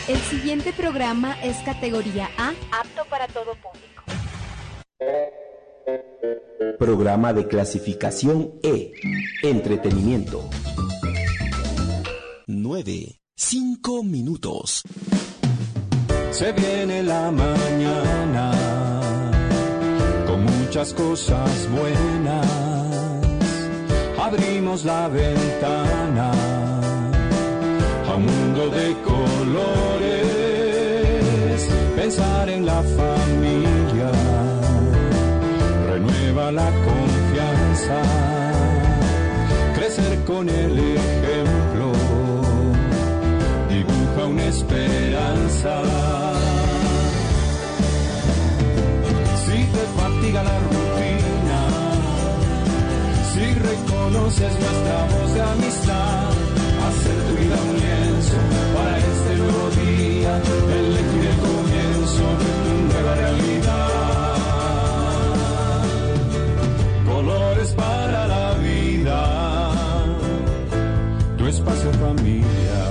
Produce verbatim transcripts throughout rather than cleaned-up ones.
El siguiente programa es categoría A, apto para todo público. Programa de clasificación E, entretenimiento. Nueve, cinco minutos. Se viene la mañana con muchas cosas buenas. Abrimos la ventana a un mundo de colores. Pensar en la familia renueva la confianza. Crecer con el ejemplo dibuja una esperanza. Si te fatiga la rutina, si reconoces nuestra voz de amistad, hacer tu vida un lienzo para este nuevo día, elegir el comienzo de tu nueva realidad. Colores para la vida, tu espacio familia.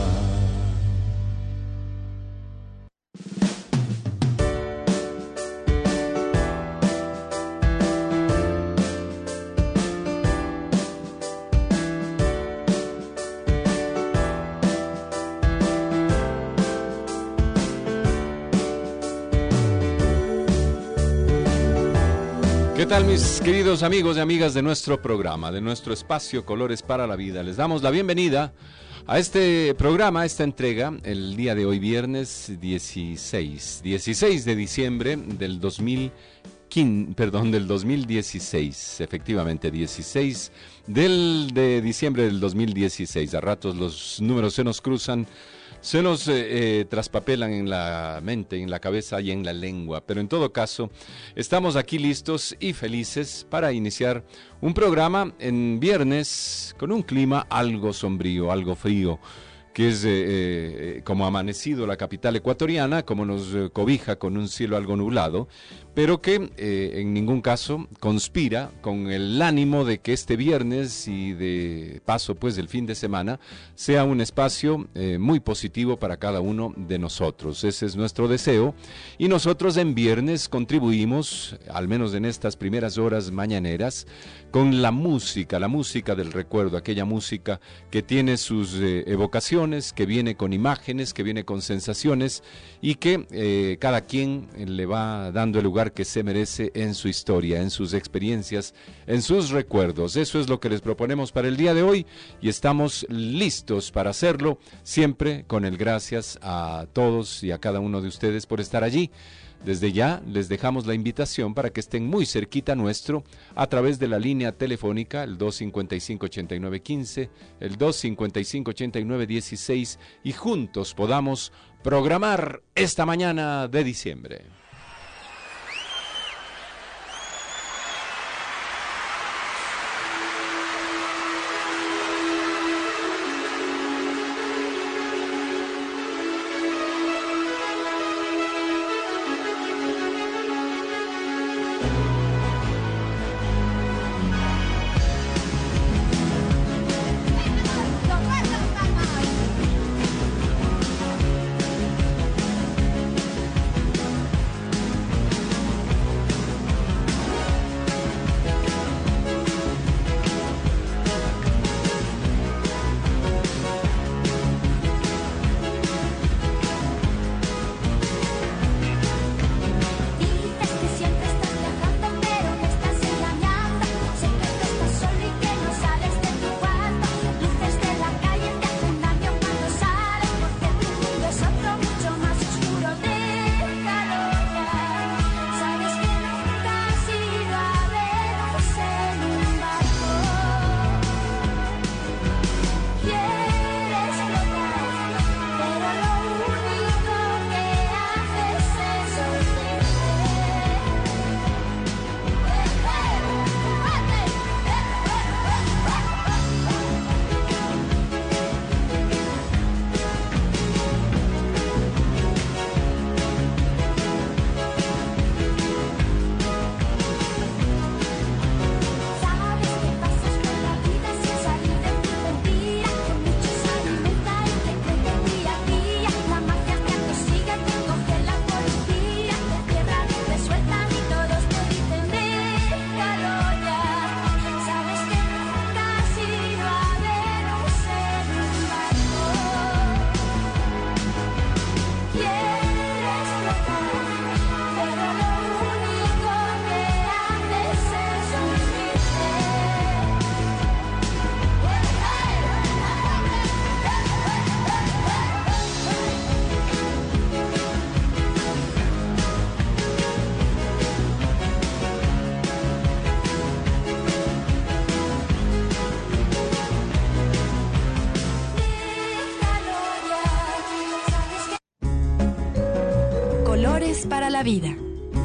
¿Qué tal, mis queridos amigos y amigas de nuestro programa, de nuestro espacio Colores para la Vida? Les damos la bienvenida a este programa, a esta entrega, el día de hoy, viernes dieciséis, dieciséis de diciembre del dos mil quince, perdón, del dos mil dieciséis, efectivamente, dieciséis del, de diciembre del dos mil dieciséis. A ratos los números se nos cruzan, se nos eh, eh, traspapelan en la mente, en la cabeza y en la lengua. Pero en todo caso, estamos aquí listos y felices para iniciar un programa en viernes con un clima algo sombrío, algo frío, que es eh, eh, como ha amanecido la capital ecuatoriana, como nos eh, cobija con un cielo algo nublado, pero que eh, en ningún caso conspira con el ánimo de que este viernes y de paso pues del fin de semana sea un espacio eh, muy positivo para cada uno de nosotros. Ese es nuestro deseo y nosotros en viernes contribuimos, al menos en estas primeras horas mañaneras, con la música, la música del recuerdo, aquella música que tiene sus eh, evocaciones, que viene con imágenes, que viene con sensaciones y que eh, cada quien le va dando el lugar que se merece en su historia, en sus experiencias, en sus recuerdos. Eso es lo que les proponemos para el día de hoy y estamos listos para hacerlo, siempre con el gracias a todos y a cada uno de ustedes por estar allí. Desde ya les dejamos la invitación para que estén muy cerquita nuestro a través de la línea telefónica, el dos cinco cinco, ocho nueve uno cinco, el dos cinco cinco, ocho nueve uno seis y juntos podamos programar esta mañana de diciembre. para la vida.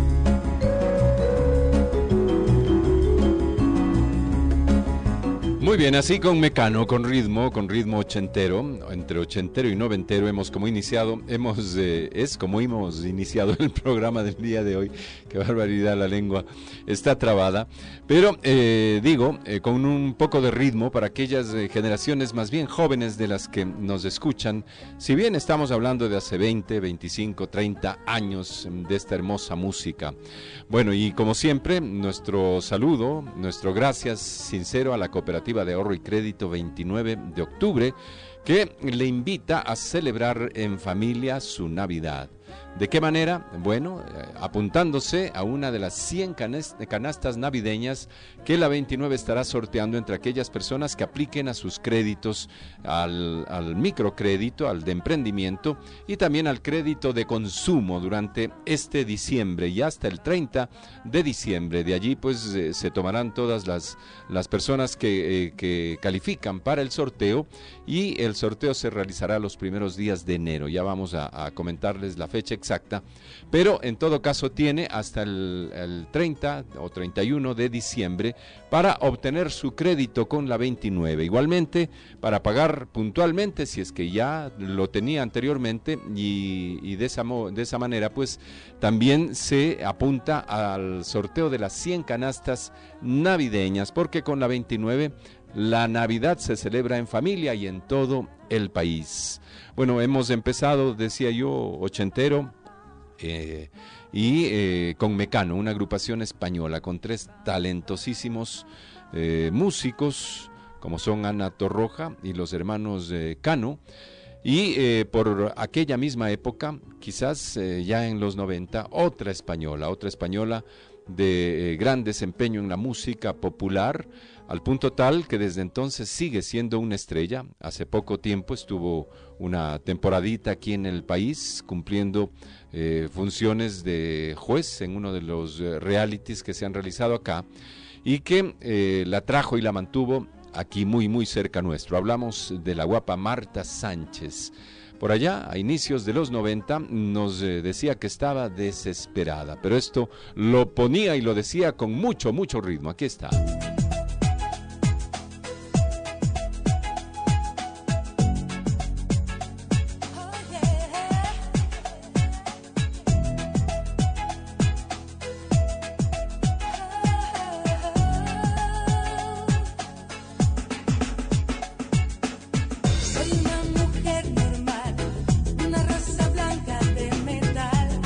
Muy bien, así con Mecano, con ritmo, con ritmo ochentero, entre ochentero y noventero hemos como iniciado, hemos, eh, es como hemos iniciado el programa del día de hoy. Qué barbaridad, la lengua está trabada, pero eh, digo, eh, con un poco de ritmo para aquellas eh, generaciones más bien jóvenes de las que nos escuchan, si bien estamos hablando de hace veinte, veinticinco, treinta años de esta hermosa música. Bueno, y como siempre, nuestro saludo, nuestro gracias sincero a la Cooperativa de Ahorro y Crédito veintinueve de octubre, que le invita a celebrar en familia su Navidad. ¿De qué manera? Bueno, eh, apuntándose a una de las cien canastas navideñas que la veintinueve estará sorteando entre aquellas personas que apliquen a sus créditos, al, al microcrédito, al de emprendimiento y también al crédito de consumo durante este diciembre y hasta el treinta de diciembre. De allí pues eh, se tomarán todas las, las personas que, eh, que califican para el sorteo, y el sorteo se realizará los primeros días de enero. Ya vamos a, a comentarles la fecha exacta, pero en todo caso tiene hasta el, el treinta o treinta y uno de diciembre para obtener su crédito con la veintinueve. Igualmente, para pagar puntualmente si es que ya lo tenía anteriormente, y, y de, esa, de esa manera pues también se apunta al sorteo de las cien canastas navideñas, porque con la veintinueve la Navidad se celebra en familia y en todo el país. Bueno, hemos empezado, decía yo, ochentero, eh, y eh, con Mecano, una agrupación española con tres talentosísimos eh, músicos, como son Ana Torroja y los hermanos eh, Cano. Y eh, por aquella misma época, quizás eh, ya en los noventa, otra española, otra española de eh, gran desempeño en la música popular, al punto tal que desde entonces sigue siendo una estrella. Hace poco tiempo estuvo una temporadita aquí en el país cumpliendo eh, funciones de juez en uno de los eh, realities que se han realizado acá, y que eh, la trajo y la mantuvo aquí muy muy cerca nuestro. Hablamos de la guapa Marta Sánchez. Por allá, a inicios de los noventa, nos eh, decía que estaba desesperada, pero esto lo ponía y lo decía con mucho, mucho ritmo. Aquí está.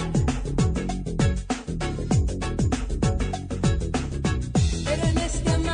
Pero en este amor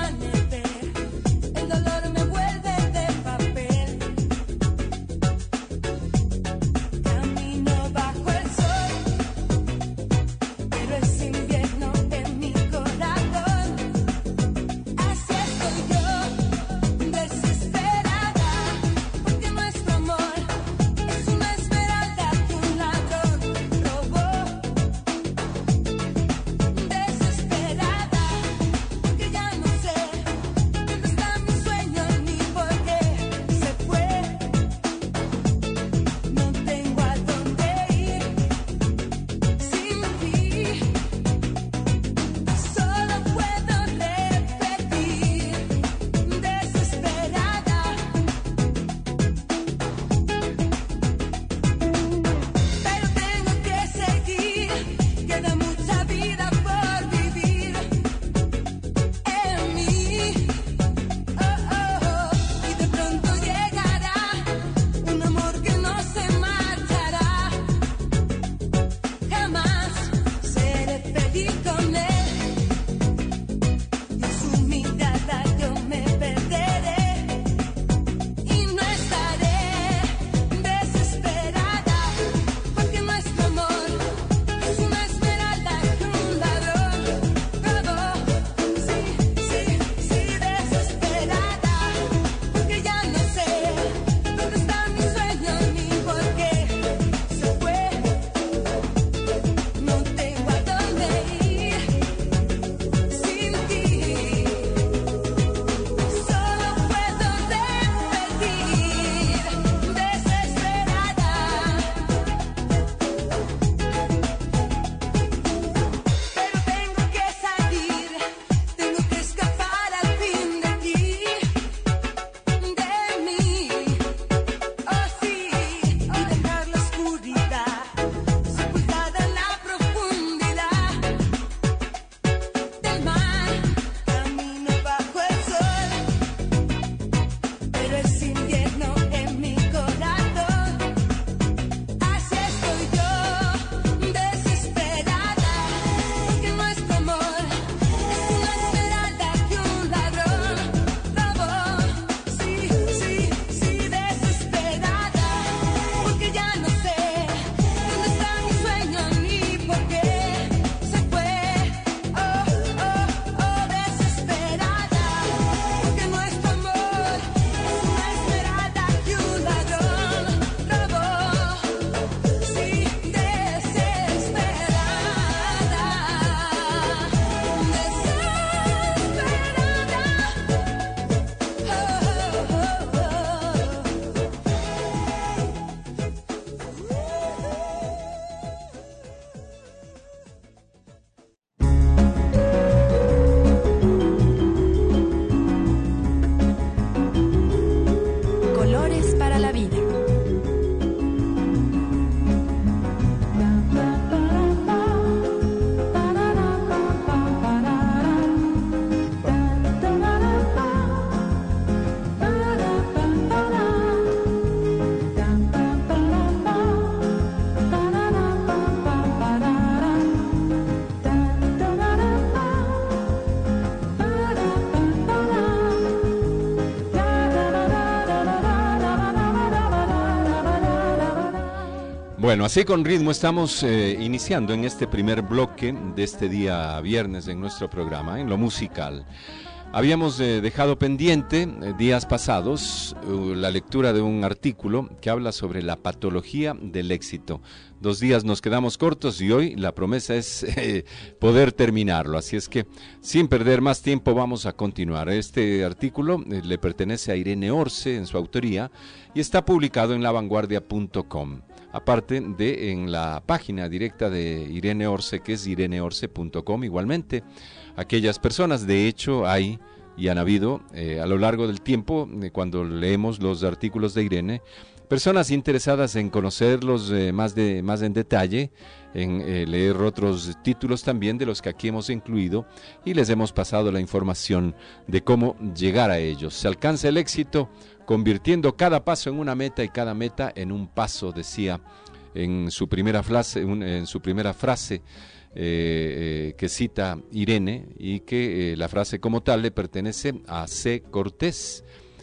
Bueno, así con ritmo estamos eh, iniciando en este primer bloque de este día viernes en nuestro programa, en lo musical. Habíamos eh, dejado pendiente eh, días pasados uh, la lectura de un artículo que habla sobre la patología del éxito. Dos días nos quedamos cortos y hoy la promesa es eh, poder terminarlo. Así es que sin perder más tiempo vamos a continuar. Este artículo eh, le pertenece a Irene Orce en su autoría y está publicado en la vanguardia punto com. Aparte de en la página directa de Irene Orce, que es irene orce punto com igualmente. Aquellas personas, de hecho, hay y han habido eh, a lo largo del tiempo, eh, cuando leemos los artículos de Irene, personas interesadas en conocerlos eh, más, de, más en detalle, en eh, leer otros títulos también de los que aquí hemos incluido y les hemos pasado la información de cómo llegar a ellos. Se alcanza el éxito convirtiendo cada paso en una meta y cada meta en un paso, decía en su primera frase, en su primera frase eh, eh, que cita Irene y que eh, la frase como tal le pertenece a C. Cortés.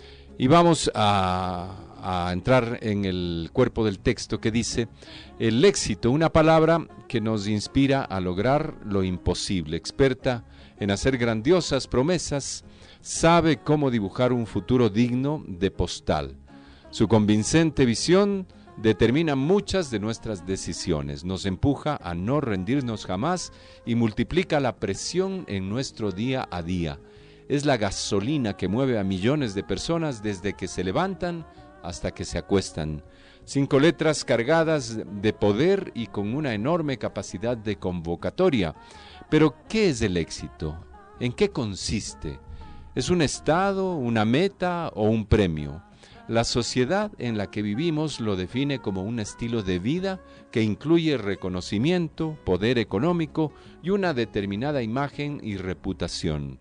Y vamos a, a entrar en el cuerpo del texto que dice: el éxito, una palabra que nos inspira a lograr lo imposible, experta en hacer grandiosas promesas, sabe cómo dibujar un futuro digno de postal. Su convincente visión determina muchas de nuestras decisiones, nos empuja a no rendirnos jamás y multiplica la presión en nuestro día a día. Es la gasolina que mueve a millones de personas desde que se levantan hasta que se acuestan. Cinco letras cargadas de poder y con una enorme capacidad de convocatoria. Pero, ¿qué es el éxito? ¿En qué consiste? ¿Es un estado, una meta o un premio? La sociedad en la que vivimos lo define como un estilo de vida que incluye reconocimiento, poder económico y una determinada imagen y reputación.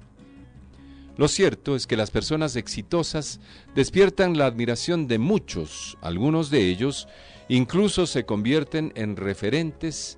Lo cierto es que las personas exitosas despiertan la admiración de muchos, algunos de ellos incluso se convierten en referentes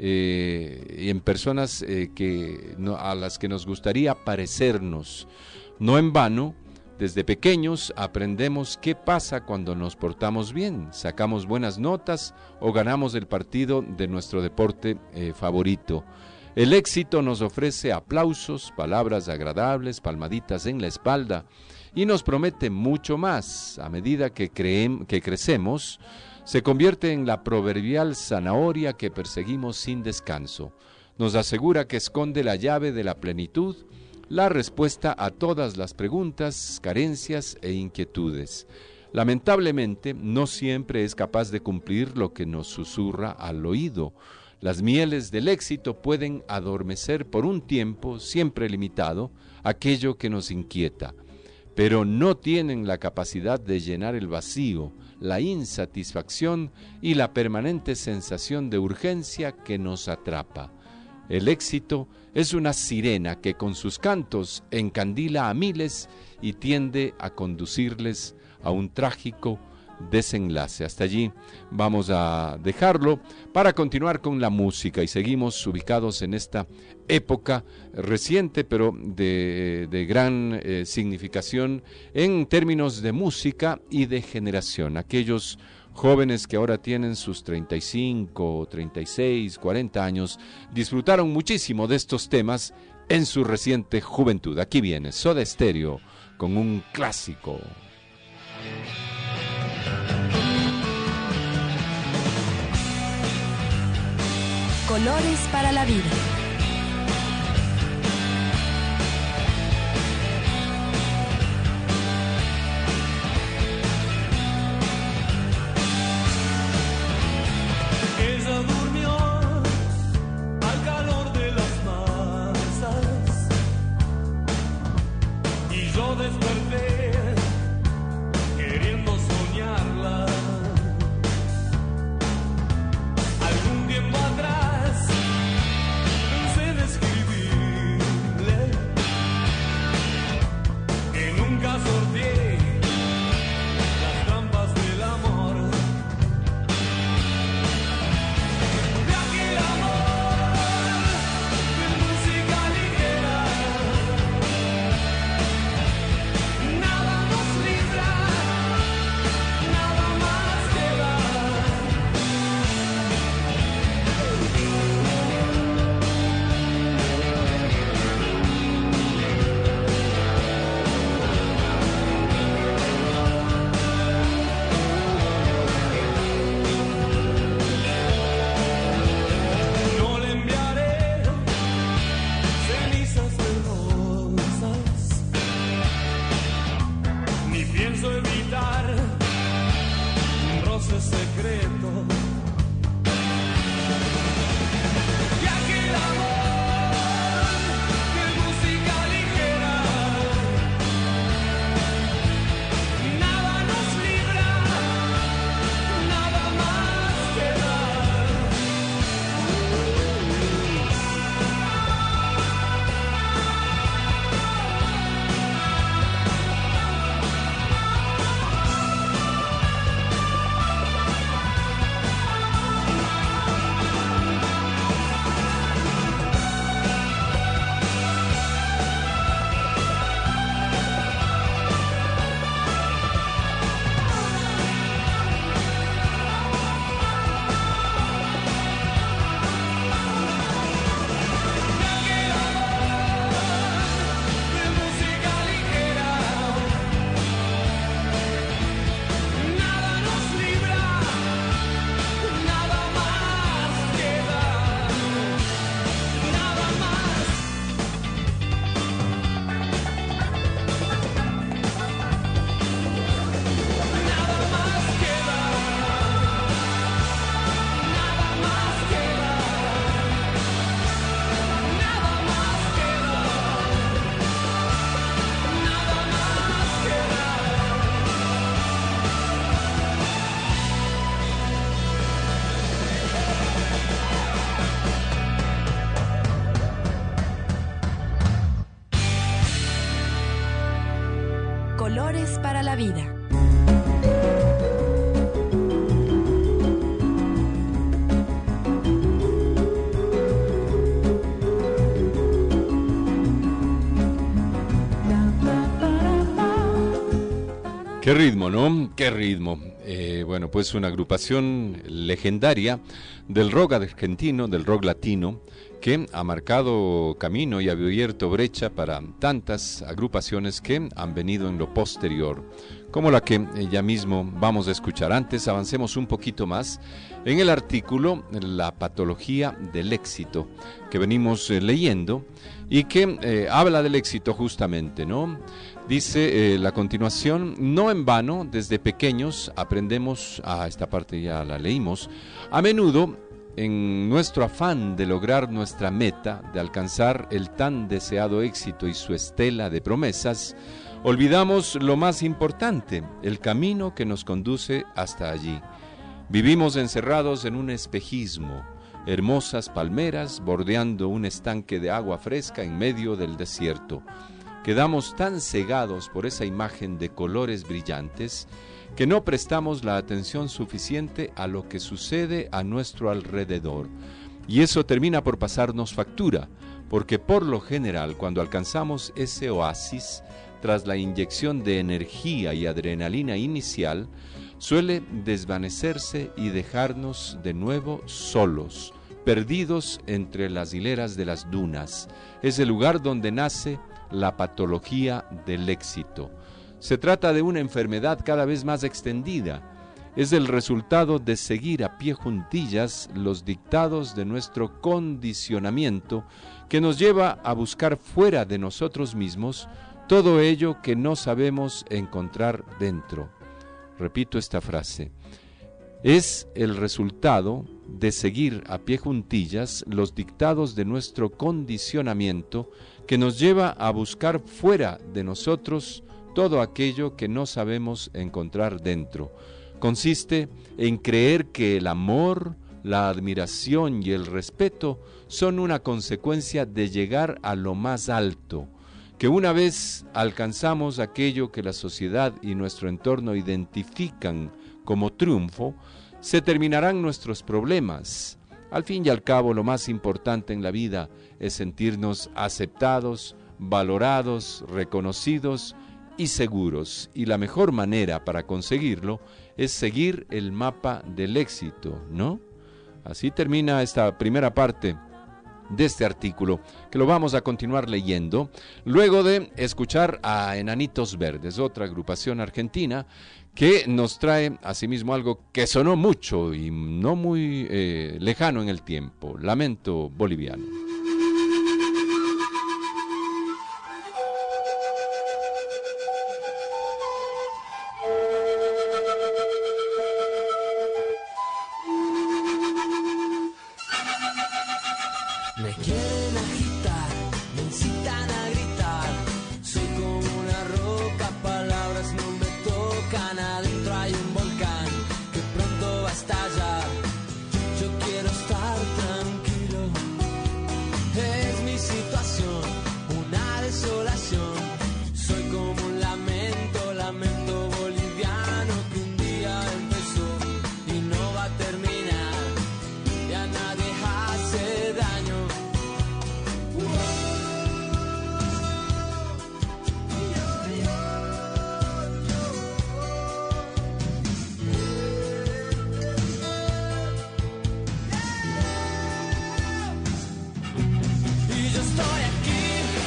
eh, y en personas eh, que, no, a las que nos gustaría parecernos. No en vano, desde pequeños aprendemos qué pasa cuando nos portamos bien, sacamos buenas notas o ganamos el partido de nuestro deporte eh, favorito. El éxito nos ofrece aplausos, palabras agradables, palmaditas en la espalda y nos promete mucho más. A medida que, creem, que crecemos, se convierte en la proverbial zanahoria que perseguimos sin descanso. Nos asegura que esconde la llave de la plenitud, la respuesta a todas las preguntas, carencias e inquietudes. Lamentablemente, no siempre es capaz de cumplir lo que nos susurra al oído. Las mieles del éxito pueden adormecer por un tiempo, siempre limitado, aquello que nos inquieta, pero no tienen la capacidad de llenar el vacío, la insatisfacción y la permanente sensación de urgencia que nos atrapa. El éxito es una sirena que con sus cantos encandila a miles y tiende a conducirles a un trágico desenlace. Hasta allí vamos a dejarlo para continuar con la música y seguimos ubicados en esta época reciente pero de, de gran eh, significación en términos de música y de generación. Aquellos jóvenes que ahora tienen sus treinta y cinco, treinta y seis, cuarenta años disfrutaron muchísimo de estos temas en su reciente juventud. Aquí viene Soda Stereo con un clásico. Colores para la vida. Ella durmió al calor de las masas y yo desperté queriendo soñarla. Algún tiempo atrás desierto. Y aquel amor de música ligera, nada nos libra, nada más queda. Colores para la vida. Qué ritmo, ¿no? Qué ritmo. Eh, bueno, pues una agrupación legendaria del rock argentino, del rock latino, que ha marcado camino y ha abierto brecha para tantas agrupaciones que han venido en lo posterior, como la que ya mismo vamos a escuchar. Antes avancemos un poquito más en el artículo La patología del éxito, que venimos eh, leyendo y que eh, habla del éxito justamente, ¿no? Dice eh, la continuación: no en vano, desde pequeños aprendemos, ah, esta parte ya la leímos, a menudo en nuestro afán de lograr nuestra meta, de alcanzar el tan deseado éxito y su estela de promesas, olvidamos lo más importante, el camino que nos conduce hasta allí. Vivimos encerrados en un espejismo, hermosas palmeras bordeando un estanque de agua fresca en medio del desierto. Quedamos tan cegados por esa imagen de colores brillantes que no prestamos la atención suficiente a lo que sucede a nuestro alrededor. Y eso termina por pasarnos factura, porque por lo general cuando alcanzamos ese oasis, tras la inyección de energía y adrenalina inicial, suele desvanecerse y dejarnos de nuevo solos, perdidos entre las hileras de las dunas. Es el lugar donde nace la patología del éxito. Se trata de una enfermedad cada vez más extendida. Es el resultado de seguir a pie juntillas los dictados de nuestro condicionamiento que nos lleva a buscar fuera de nosotros mismos todo ello que no sabemos encontrar dentro. Repito esta frase. Es el resultado de seguir a pie juntillas los dictados de nuestro condicionamiento que nos lleva a buscar fuera de nosotros todo aquello que no sabemos encontrar dentro. Consiste en creer que el amor, la admiración y el respeto son una consecuencia de llegar a lo más alto, que una vez alcanzamos aquello que la sociedad y nuestro entorno identifican como triunfo, se terminarán nuestros problemas. Al fin y al cabo, lo más importante en la vida es sentirnos aceptados, valorados, reconocidos y seguros. Y la mejor manera para conseguirlo es seguir el mapa del éxito, ¿no? Así termina esta primera parte de este artículo, que lo vamos a continuar leyendo, luego de escuchar a Enanitos Verdes, otra agrupación argentina, que nos trae asimismo algo que sonó mucho y no muy eh, lejano en el tiempo, Lamento Boliviano. Me quieren agitar, me incitan a gritar. Soy como una roca, palabras no me tocan. Adentro hay un volcán que pronto va a estallar. Yo quiero estar tranquilo. Es mi situación, una desolación. Soy como un lamento, lamento boliviano que un día empezó y no va a terminar. Y a nadie hace daño. Y yo estoy aquí,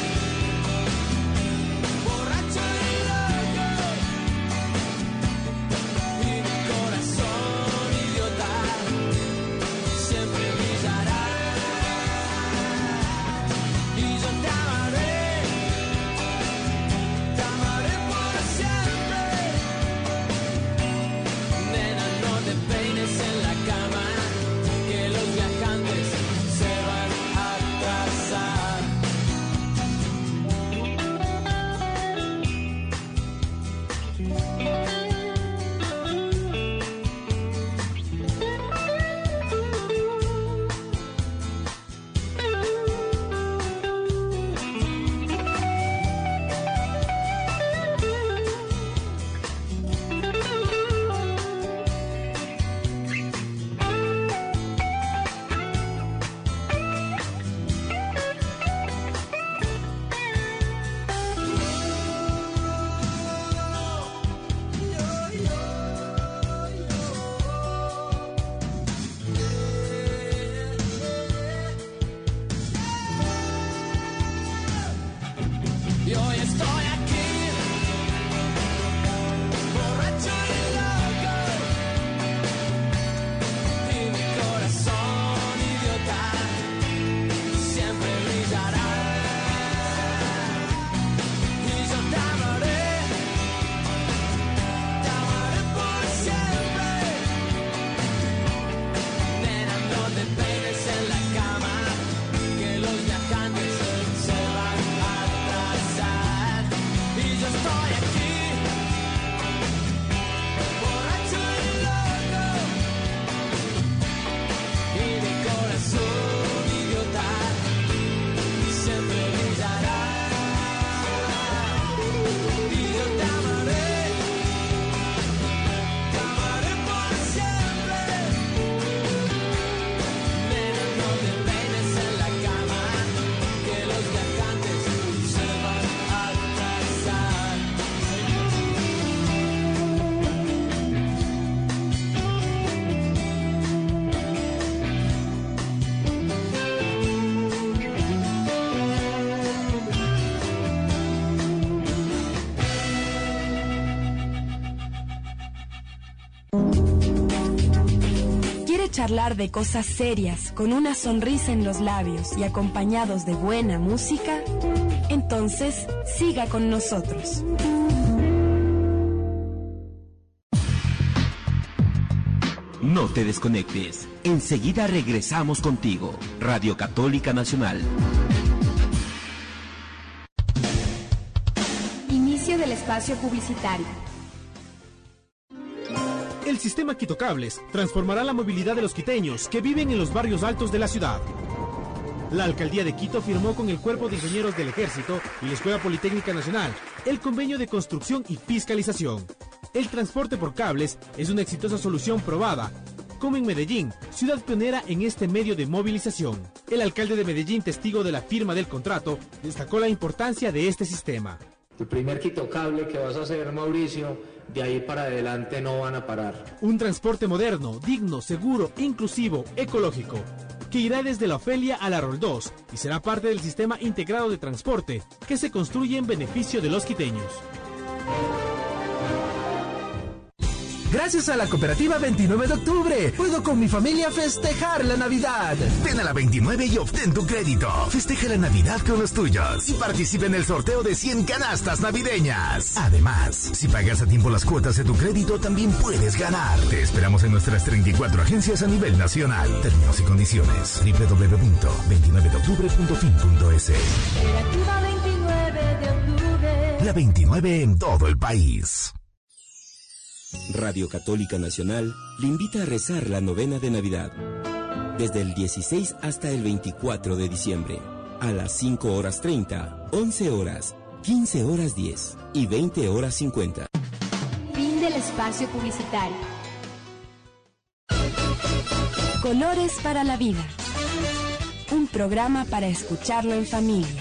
borracho y loco, y mi corazón idiota siempre brillará. Y yo te amaré, te amaré por siempre. Nena, no te peines en la cama, que los viajantes se van a atrasar. Y hoy estoy aquí, borracho y loco, y mi corazón idiota siempre brillará. Y yo te amaré, te amaré por siempre. Nena, no te peines en la cama, que los viajantes se van a atrasar. Y yo estoy aquí, borracho y loco, y mi corazón idiota siempre brillará. Y yo te amaré, te amaré por siempre. Nena, no te peines en la cama, que los viajantes se van a atrasar. ¿Quiere charlar de cosas serias con una sonrisa en los labios y acompañados de buena música? Entonces, siga con nosotros. No te desconectes. Enseguida regresamos contigo. Radio Católica Nacional. Inicio del espacio publicitario. El sistema Quito Cables transformará la movilidad de los quiteños que viven en los barrios altos de la ciudad. La Alcaldía de Quito firmó con el Cuerpo de Ingenieros del Ejército y la Escuela Politécnica Nacional el convenio de construcción y fiscalización. El transporte por cables es una exitosa solución probada, como en Medellín, ciudad pionera en este medio de movilización. El alcalde de Medellín, testigo de la firma del contrato, destacó la importancia de este sistema. El primer Quito Cable que vas a hacer, Mauricio, de ahí para adelante no van a parar. Un transporte moderno, digno, seguro, inclusivo, ecológico, que irá desde la Ofelia a la Roldós y será parte del sistema integrado de transporte que se construye en beneficio de los quiteños. Gracias a la cooperativa veintinueve de octubre, puedo con mi familia festejar la Navidad. Ven a la veintinueve y obtén tu crédito. Festeja la Navidad con los tuyos y participa en el sorteo de cien canastas navideñas. Además, si pagas a tiempo las cuotas de tu crédito, también puedes ganar. Te esperamos en nuestras treinta y cuatro agencias a nivel nacional. Términos y condiciones. doble u doble u doble u punto veintinueve de octubre punto fin punto es. Cooperativa veintinueve de octubre. La veintinueve en todo el país. Radio Católica Nacional le invita a rezar la novena de Navidad. Desde el dieciséis hasta el veinticuatro de diciembre. A las cinco horas treinta, once horas, quince horas diez y veinte horas cincuenta. Fin del espacio publicitario. Colores para la vida. Un programa para escucharlo en familia.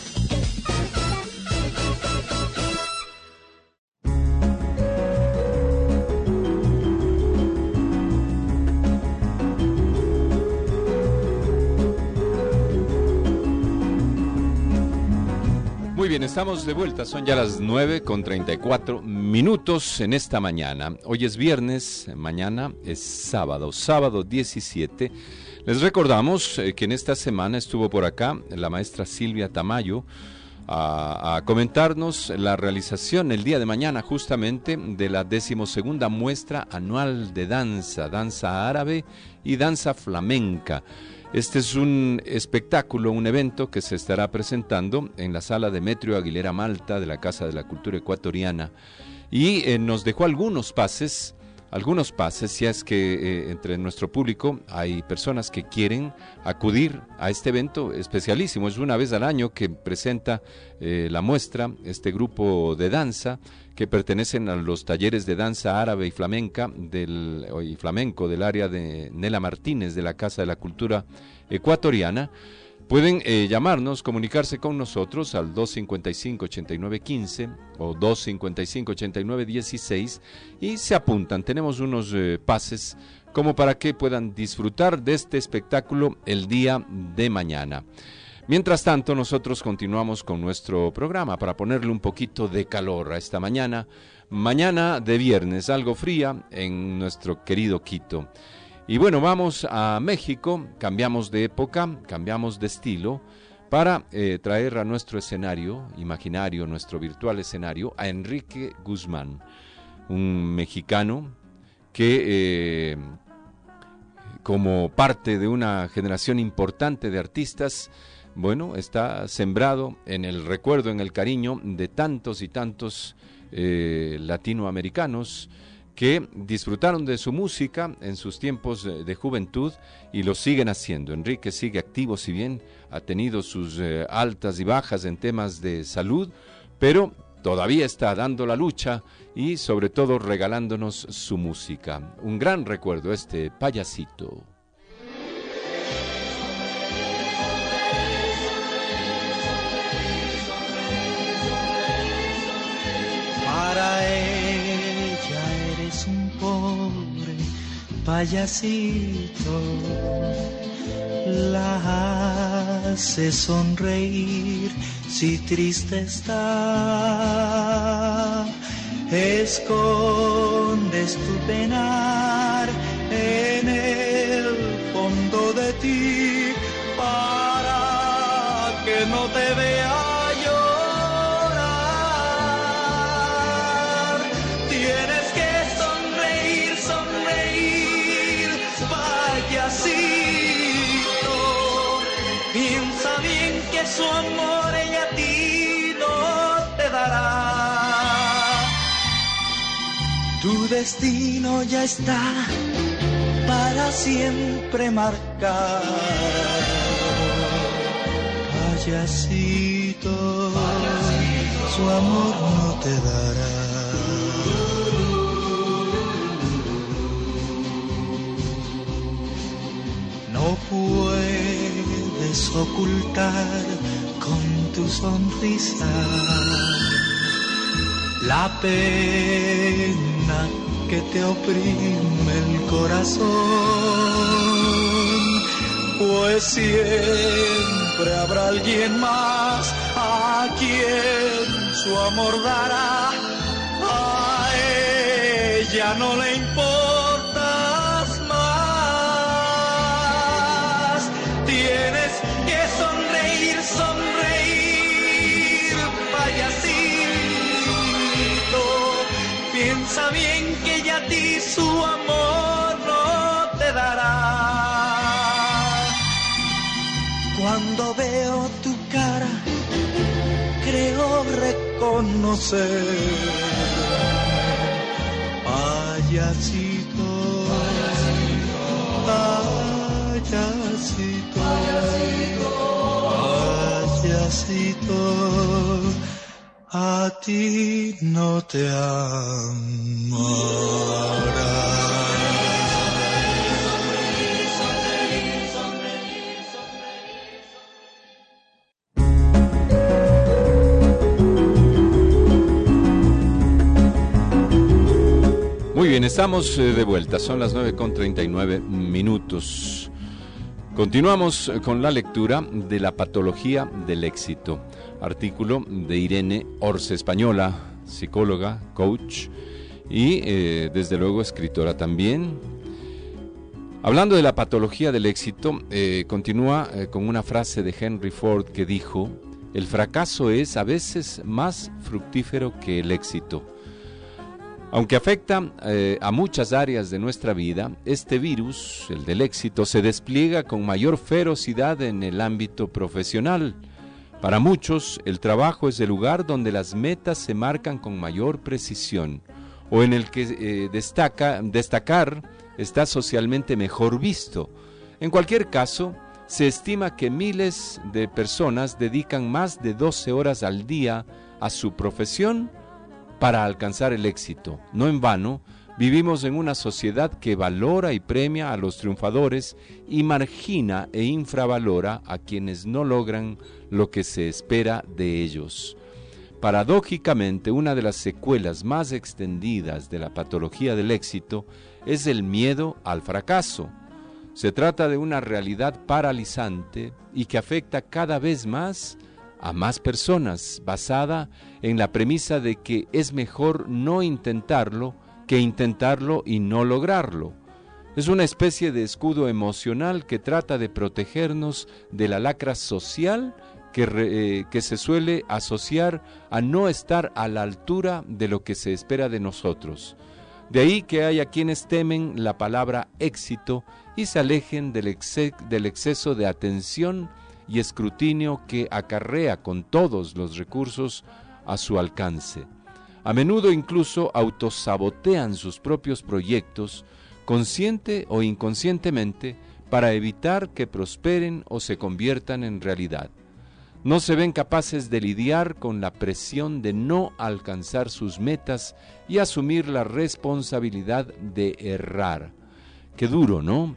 Muy bien, estamos de vuelta, son ya las nueve con treinta y cuatro minutos en esta mañana. Hoy es viernes, mañana es sábado, sábado diecisiete. Les recordamos eh, que en esta semana estuvo por acá la maestra Silvia Tamayo a, a comentarnos la realización el día de mañana justamente de la decimosegunda muestra anual de danza, danza árabe y danza flamenca. Este es un espectáculo, un evento que se estará presentando en la sala Demetrio Aguilera Malta de la Casa de la Cultura Ecuatoriana y eh, nos dejó algunos pases, algunos pases, si es que eh, entre nuestro público hay personas que quieren acudir a este evento especialísimo. Es una vez al año que presenta eh, la muestra, este grupo de danza que pertenecen a los talleres de danza árabe y flamenca del, y flamenco del área de Nela Martínez de la Casa de la Cultura Ecuatoriana. Pueden eh, llamarnos, comunicarse con nosotros al dos cincuenta y cinco, ochenta y nueve quince o dos cincuenta y cinco, ochenta y nueve dieciséis y se apuntan. Tenemos unos eh, pases como para que puedan disfrutar de este espectáculo el día de mañana. Mientras tanto, nosotros continuamos con nuestro programa para ponerle un poquito de calor a esta mañana. Mañana de viernes, algo fría en nuestro querido Quito. Y bueno, vamos a México, cambiamos de época, cambiamos de estilo, para eh, traer a nuestro escenario imaginario, nuestro virtual escenario, a Enrique Guzmán, un mexicano que eh, como parte de una generación importante de artistas, bueno, está sembrado en el recuerdo, en el cariño de tantos y tantos eh, latinoamericanos que disfrutaron de su música en sus tiempos de, de juventud y lo siguen haciendo. Enrique sigue activo, si bien ha tenido sus eh, altas y bajas en temas de salud, pero todavía está dando la lucha y sobre todo regalándonos su música. Un gran recuerdo este Payasito. Para ella eres un pobre payasito, la hace sonreír si triste está, escondes tu penar en el fondo de ti para que no te vea llorar. Tienes que sonreír, sonreír, payasito. Piensa bien que su amor ella a ti no te dará. Tu destino ya está para siempre marcado. Payasito, su amor no te dará. No puedes ocultar con tu sonrisa la pena que te oprime el corazón, pues siempre habrá alguien más a quien su amor dará. A ya no le importas más. Tienes que sonreír, sonreír, payasito. Piensa bien que ya a ti su amor no te dará. Cuando veo tu cara, creo reconocer. Payasito, payasito, payasito, a ti no te amará. Muy bien, estamos de vuelta, son las nueve con treinta y nueve minutos. Continuamos con la lectura de La patología del éxito, artículo de Irene Orce, española, psicóloga, coach y eh, desde luego escritora también. Hablando de la patología del éxito, eh, continúa eh, con una frase de Henry Ford que dijo: el fracaso es a veces más fructífero que el éxito. Aunque afecta eh, a muchas áreas de nuestra vida, este virus, el del éxito, se despliega con mayor ferocidad en el ámbito profesional. Para muchos, el trabajo es el lugar donde las metas se marcan con mayor precisión, o en el que eh, destaca, destacar está socialmente mejor visto. En cualquier caso, se estima que miles de personas dedican más de doce horas al día a su profesión para alcanzar el éxito. No en vano, vivimos en una sociedad que valora y premia a los triunfadores y margina e infravalora a quienes no logran lo que se espera de ellos. Paradójicamente, una de las secuelas más extendidas de la patología del éxito es el miedo al fracaso. Se trata de una realidad paralizante y que afecta cada vez más a más personas, basada en la premisa de que es mejor no intentarlo que intentarlo y no lograrlo. Es una especie de escudo emocional que trata de protegernos de la lacra social que, re, eh, que se suele asociar a no estar a la altura de lo que se espera de nosotros. De ahí que haya quienes temen la palabra éxito y se alejen del, ex del exceso de atención y escrutinio que acarrea con todos los recursos a su alcance. A menudo incluso autosabotean sus propios proyectos, consciente o inconscientemente, para evitar que prosperen o se conviertan en realidad. No se ven capaces de lidiar con la presión de no alcanzar sus metas y asumir la responsabilidad de errar. Qué duro, ¿no?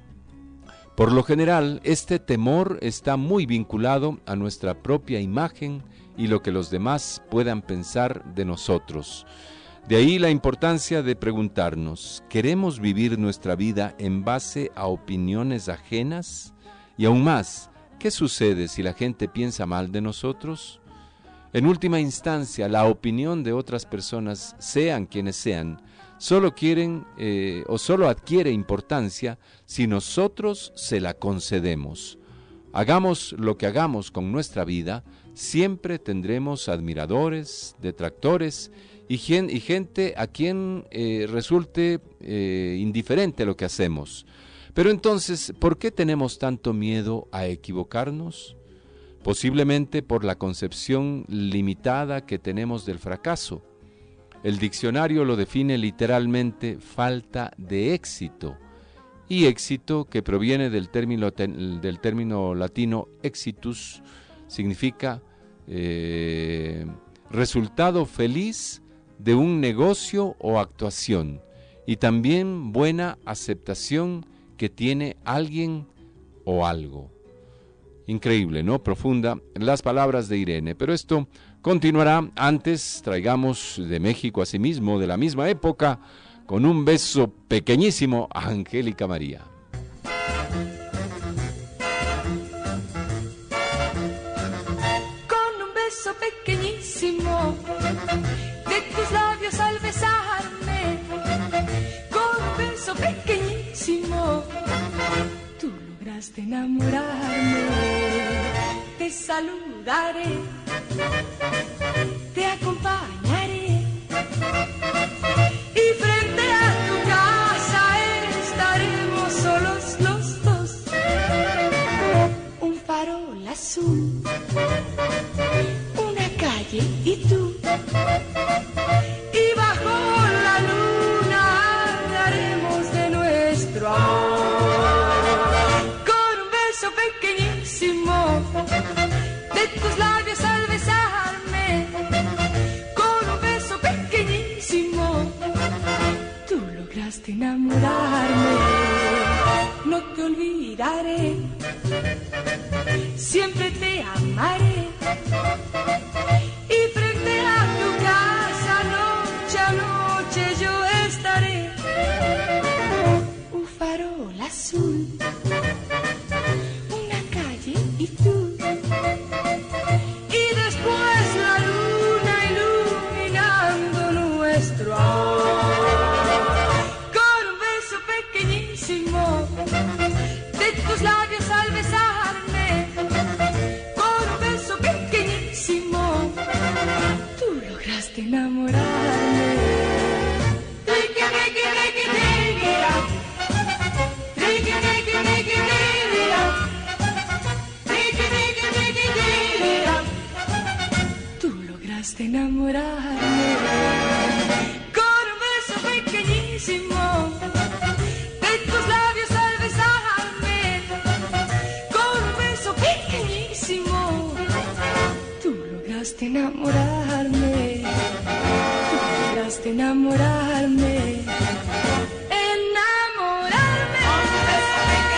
Por lo general, este temor está muy vinculado a nuestra propia imagen y lo que los demás puedan pensar de nosotros. De ahí la importancia de preguntarnos, ¿queremos vivir nuestra vida en base a opiniones ajenas? Y aún más, ¿qué sucede si la gente piensa mal de nosotros? En última instancia, la opinión de otras personas, sean quienes sean, solo quieren eh, o solo adquiere importancia si nosotros se la concedemos. Hagamos lo que hagamos con nuestra vida, siempre tendremos admiradores, detractores y, gen, y gente a quien eh, resulte eh, indiferente lo que hacemos. Pero entonces, ¿por qué tenemos tanto miedo a equivocarnos? Posiblemente por la concepción limitada que tenemos del fracaso. El diccionario lo define literalmente falta de éxito, y éxito, que proviene del término, del término latino exitus, significa eh, resultado feliz de un negocio o actuación, y también buena aceptación que tiene alguien o algo. Increíble, ¿no? Profunda las palabras de Irene, pero esto continuará. Antes traigamos de México, asimismo, de la misma época, con un beso pequeñísimo a Angélica María. Con un beso pequeñísimo de tus labios al besarme, lograste enamorarme. Te saludaré, te acompañaré y frente a tu casa estaremos solos los dos. Un farol azul, una calle y tú, y bajo la luna hablaremos de nuestro amor. Con un beso pequeñísimo de tus labios al besarme, con un beso pequeñísimo tú lograste enamorarme. No te olvidaré, siempre te amaré, y frente a tu casa noche a noche yo estaré. Un farol azul, una calle y tú, y después la luna iluminando nuestro amor. Con un beso pequeñísimo de tus labios al besarme, con un beso pequeñísimo tú lograste enamorarme. Triqui, triqui, triqui, triqui-ra. Triqui, triqui, triqui, triqui-ra. Triqui, triqui, triqui, triqui-ra. Tú lograste enamorarme. Con un beso pequeñísimo de tus labios al besarme, con un beso pequeñísimo tú lograste enamorarme. Tú lograste enamorarme. Enamorarme. Con un beso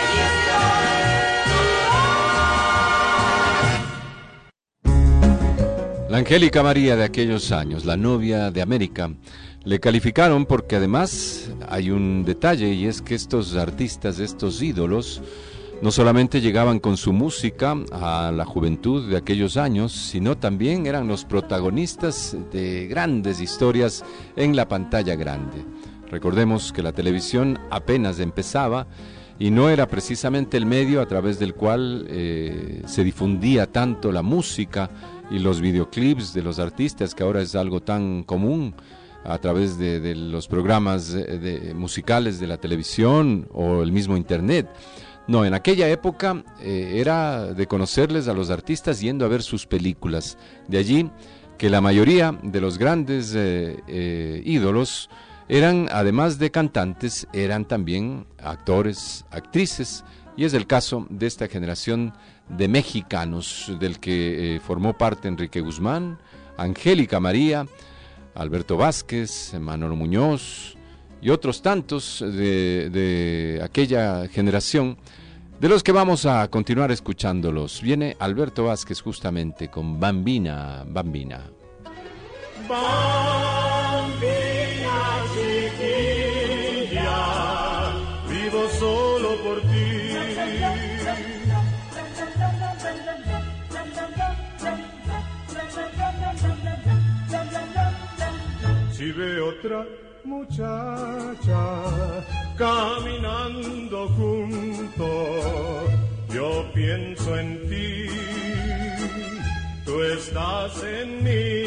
pequeñísimo. La Angélica María de aquellos años, la novia de América, le calificaron porque además hay un detalle, y es que estos artistas, estos ídolos, no solamente llegaban con su música a la juventud de aquellos años, sino también eran los protagonistas de grandes historias en la pantalla grande. Recordemos que la televisión apenas empezaba y no era precisamente el medio a través del cual eh, se difundía tanto la música y los videoclips de los artistas, que ahora es algo tan común a través de, de los programas de, de, musicales de la televisión o el mismo internet. No, en aquella época eh, era de conocerles a los artistas yendo a ver sus películas. De allí que la mayoría de los grandes eh, eh, ídolos eran, además de cantantes, eran también actores, actrices, y es el caso de esta generación de mexicanos del que eh, formó parte Enrique Guzmán, Angélica María, Alberto Vázquez, Manolo Muñoz y otros tantos de, de aquella generación, de los que vamos a continuar escuchándolos. Viene Alberto Vázquez justamente con Bambina, Bambina. Bambina chiquilla, vivo solo por ti. Si veo otra muchacha caminando junto, yo pienso en ti, tú estás en mí.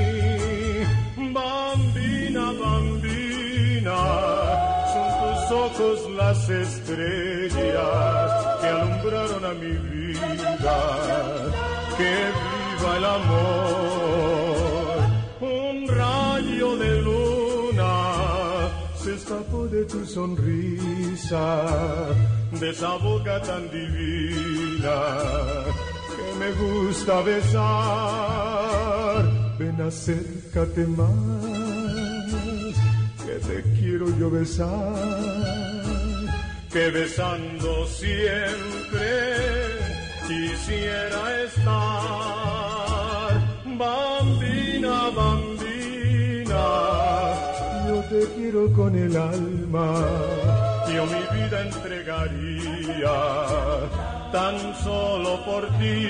Bambina, bambina, son tus ojos las estrellas que alumbraron a mi vida. Que viva el amor. Un rayo de luna se escapó de tu sonrisa, de esa boca tan divina que me gusta besar. Ven, acércate más, que te quiero yo besar, que besando siempre quisiera estar. Bambina, bambina, yo te quiero con el alma, yo mi vida entregaría tan solo por ti.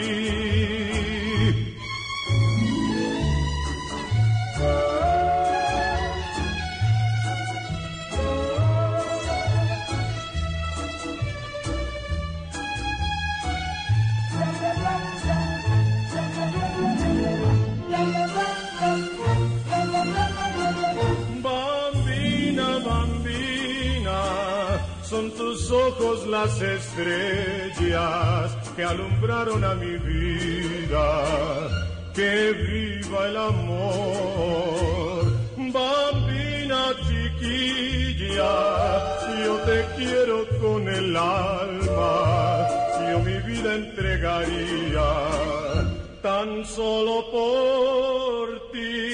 ojos las estrellas que alumbraron a mi vida. Que viva el amor, bambina chiquilla, yo te quiero con el alma, yo mi vida entregaría tan solo por ti.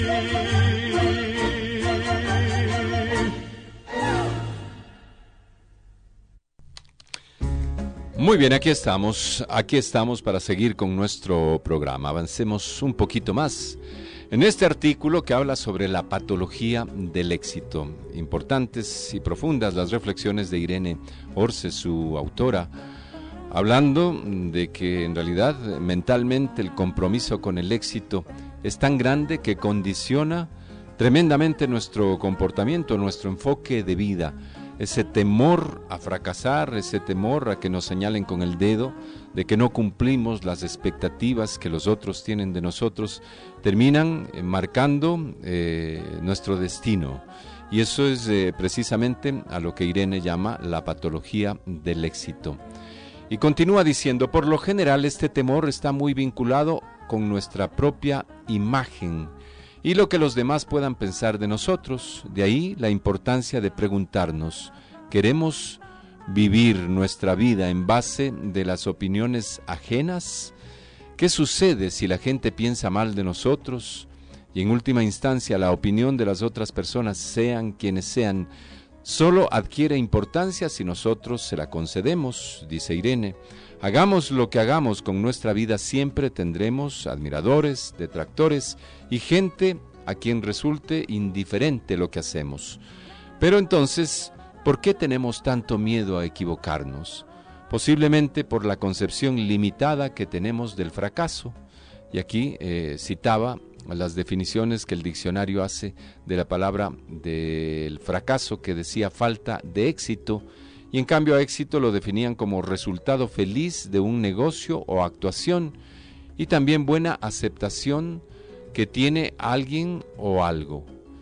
Muy bien, aquí estamos, aquí estamos para seguir con nuestro programa. Avancemos un poquito más en este artículo que habla sobre la patología del éxito. Importantes y profundas las reflexiones de Irene Orce, su autora, hablando de que en realidad mentalmente el compromiso con el éxito es tan grande que condiciona tremendamente nuestro comportamiento, nuestro enfoque de vida. Ese temor a fracasar, ese temor a que nos señalen con el dedo, de que no cumplimos las expectativas que los otros tienen de nosotros, terminan eh, marcando eh, nuestro destino. Y eso es eh, precisamente a lo que Irene llama la patología del éxito. Y continúa diciendo, por lo general este temor está muy vinculado con nuestra propia imagen y lo que los demás puedan pensar de nosotros. De ahí la importancia de preguntarnos, ¿queremos vivir nuestra vida en base de las opiniones ajenas? ¿Qué sucede si la gente piensa mal de nosotros? Y en última instancia, la opinión de las otras personas, sean quienes sean, solo adquiere importancia si nosotros se la concedemos, dice Irene. Hagamos lo que hagamos con nuestra vida, siempre tendremos admiradores, detractores y gente a quien resulte indiferente lo que hacemos. Pero entonces, ¿por qué tenemos tanto miedo a equivocarnos? Posiblemente por la concepción limitada que tenemos del fracaso. Y aquí eh, citaba las definiciones que el diccionario hace de la palabra del fracaso, que decía falta de éxito, y en cambio a éxito lo definían como resultado feliz de un negocio o actuación, y también buena aceptación que tiene alguien o algo.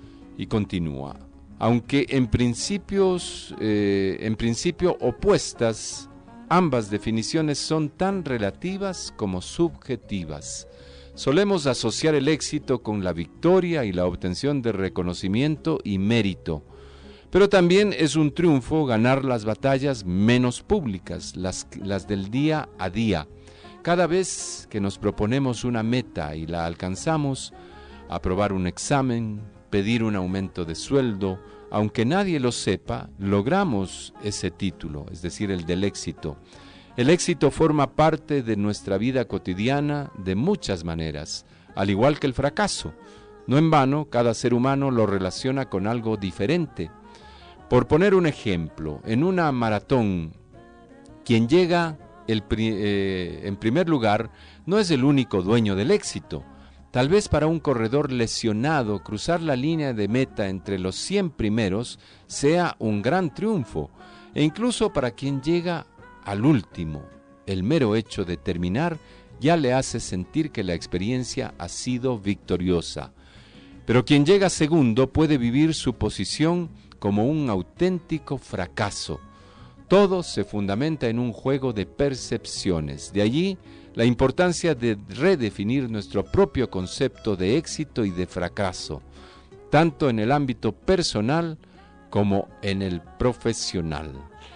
Y continúa, aunque en principios, eh, en principio opuestas, ambas definiciones son tan relativas como subjetivas. Solemos asociar el éxito con la victoria y la obtención de reconocimiento y mérito. Pero también es un triunfo ganar las batallas menos públicas, las, las del día a día. Cada vez que nos proponemos una meta y la alcanzamos, aprobar un examen, pedir un aumento de sueldo, aunque nadie lo sepa, logramos ese título, es decir, el del éxito. El éxito forma parte de nuestra vida cotidiana de muchas maneras, al igual que el fracaso. No en vano, cada ser humano lo relaciona con algo diferente. Por poner un ejemplo, en una maratón, quien llega el, eh, en primer lugar no es el único dueño del éxito. Tal vez para un corredor lesionado, cruzar la línea de meta entre los cien primeros sea un gran triunfo, e incluso para quien llega al último, el mero hecho de terminar ya le hace sentir que la experiencia ha sido victoriosa. Pero quien llega segundo puede vivir su posición como un auténtico fracaso. Todo se fundamenta en un juego de percepciones. De allí la importancia de redefinir nuestro propio concepto de éxito y de fracaso, tanto en el ámbito personal como en el profesional.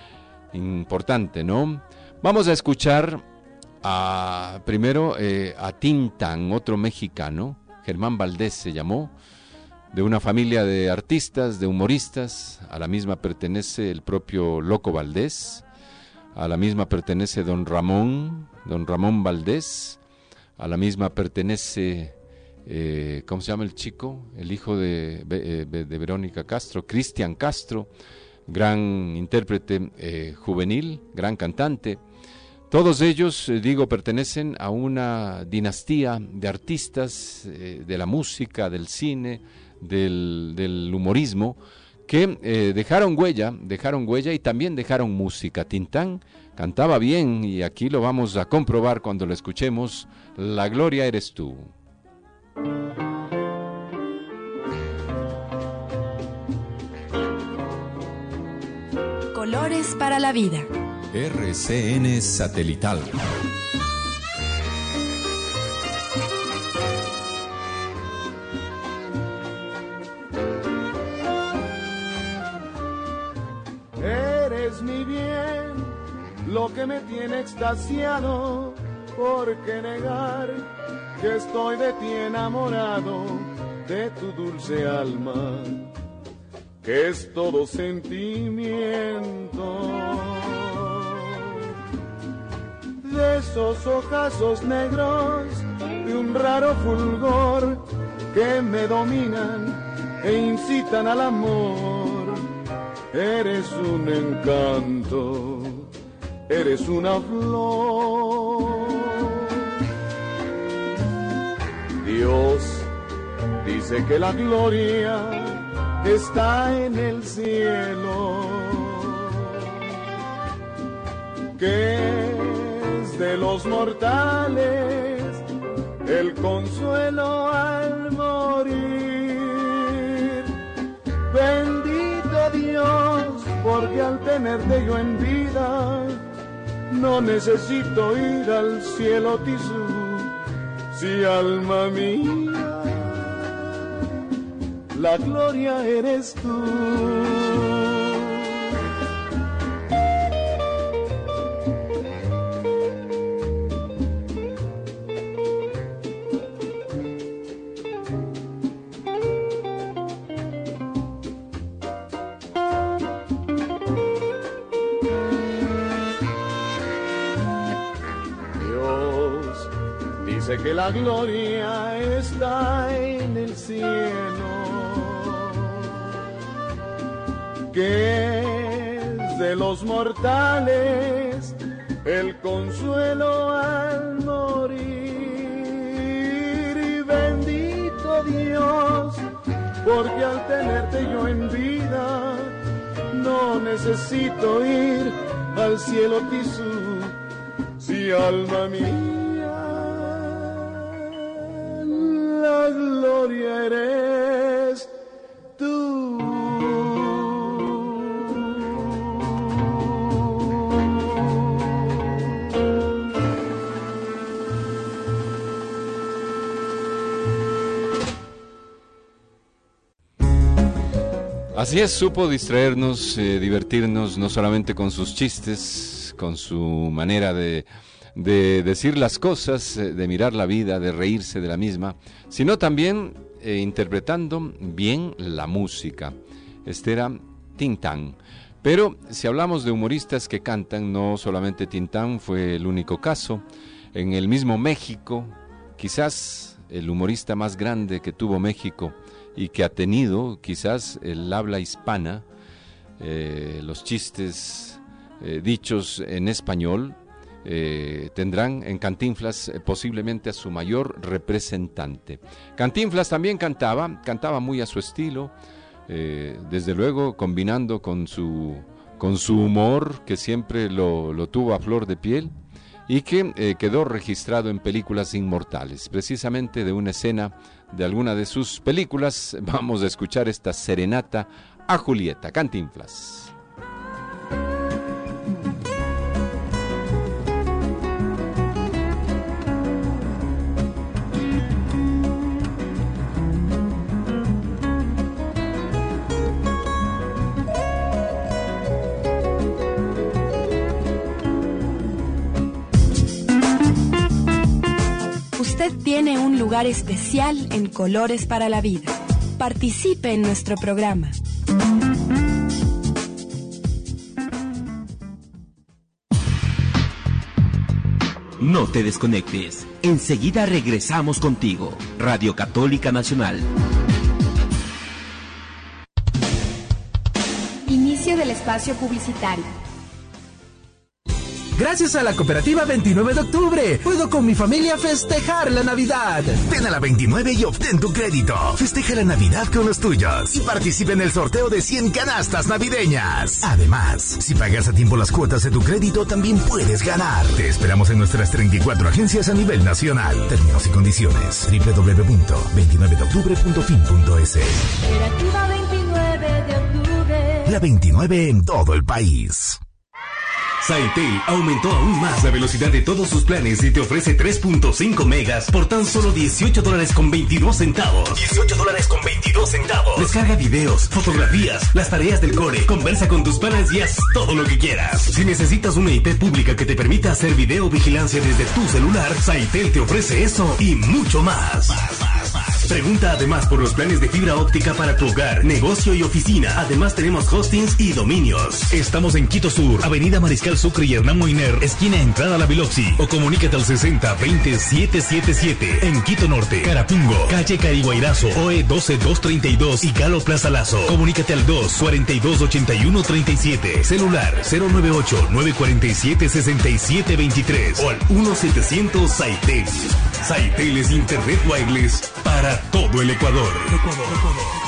Importante, ¿no? Vamos a escuchar a, primero eh, a Tintán, otro mexicano, Germán Valdés se llamó, de una familia de artistas, de humoristas. A la misma pertenece el propio Loco Valdés, a la misma pertenece don Ramón, don Ramón Valdés, a la misma pertenece, eh, ¿cómo se llama el chico? El hijo de, de, de Verónica Castro, Cristian Castro, gran intérprete eh, juvenil, gran cantante. Todos ellos, eh, digo, pertenecen a una dinastía de artistas eh, de la música, del cine, del, del humorismo, que eh, dejaron huella, dejaron huella y también dejaron música. Tintán cantaba bien y aquí lo vamos a comprobar cuando lo escuchemos. La gloria eres tú. Colores Colores para la vida. R C N Satelital. Eres mi bien, lo que me tiene extasiado. ¿Por qué negar que estoy de ti enamorado, de tu dulce alma, que es todo sentimiento? De esos ojazos negros, de un raro fulgor que me dominan e incitan al amor. Eres un encanto, eres una flor. Dios dice que la gloria está en el cielo, que es de los mortales el consuelo al morir. Bendito Dios, porque al tenerte yo en vida no necesito ir al cielo tisú. Si alma mía, la gloria eres tú. Que la gloria está en el cielo, que es de los mortales el consuelo al morir. Y bendito Dios, porque al tenerte yo en vida no necesito ir al cielo tisú. Si alma mía, la gloria eres tú. Así es, supo distraernos, eh, divertirnos, no solamente con sus chistes, con su manera de... de decir las cosas, de mirar la vida, de reírse de la misma, sino también eh, interpretando bien la música. Este era Tintán. Pero si hablamos de humoristas que cantan, no solamente Tintán fue el único caso. En el mismo México, quizás el humorista más grande que tuvo México y que ha tenido quizás el habla hispana, eh, los chistes eh, dichos en español, Eh, tendrán en Cantinflas eh, posiblemente a su mayor representante. Cantinflas también cantaba, cantaba muy a su estilo, eh, desde luego combinando con su, con su humor, que siempre lo, lo tuvo a flor de piel, y que eh, quedó registrado en películas inmortales. Precisamente de una escena de alguna de sus películas vamos a escuchar esta serenata a Julieta, Cantinflas. Usted tiene un lugar especial en Colores para la Vida. Participe en nuestro programa. No te desconectes. Enseguida regresamos contigo. Radio Católica Nacional. Inicio del espacio publicitario. Gracias a la cooperativa veintinueve de octubre, puedo con mi familia festejar la Navidad. Ven a la veintinueve y obtén tu crédito. Festeja la Navidad con los tuyos y participa en el sorteo de cien canastas navideñas. Además, si pagas a tiempo las cuotas de tu crédito, también puedes ganar. Te esperamos en nuestras treinta y cuatro agencias a nivel nacional. Términos y condiciones: doble u doble u doble u punto veintinueve de octubre punto fin punto es. Cooperativa veintinueve de octubre. la veintinueve en todo el país. Saitel aumentó aún más la velocidad de todos sus planes y te ofrece tres punto cinco megas por tan solo dieciocho dólares con veintidós centavos. dieciocho dólares con veintidós centavos. Descarga videos, fotografías, las tareas del core, conversa con tus panas y haz todo lo que quieras. Si necesitas una I P pública que te permita hacer videovigilancia desde tu celular, Saitel te ofrece eso y mucho más. Más, más, más. Pregunta además por los planes de fibra óptica para tu hogar, negocio y oficina. Además tenemos hostings y dominios. Estamos en Quito Sur, Avenida Mariscal Sucre y Hernán Moiner, esquina entrada a la Biloxi. O comunícate al sesenta veinte setecientos setenta y siete. En Quito Norte, Carapingo, calle Cariguairazo, O E doce mil doscientos treinta y dos y Galo Plaza Lazo. Comunícate al dos cuarenta y dos ochenta y uno treinta y siete. Celular cero nueve ocho nueve cuatro siete seis siete dos tres o al uno setecientos Saitel. Saitel es Internet Wireless para todo el Ecuador. Ecuador, Ecuador.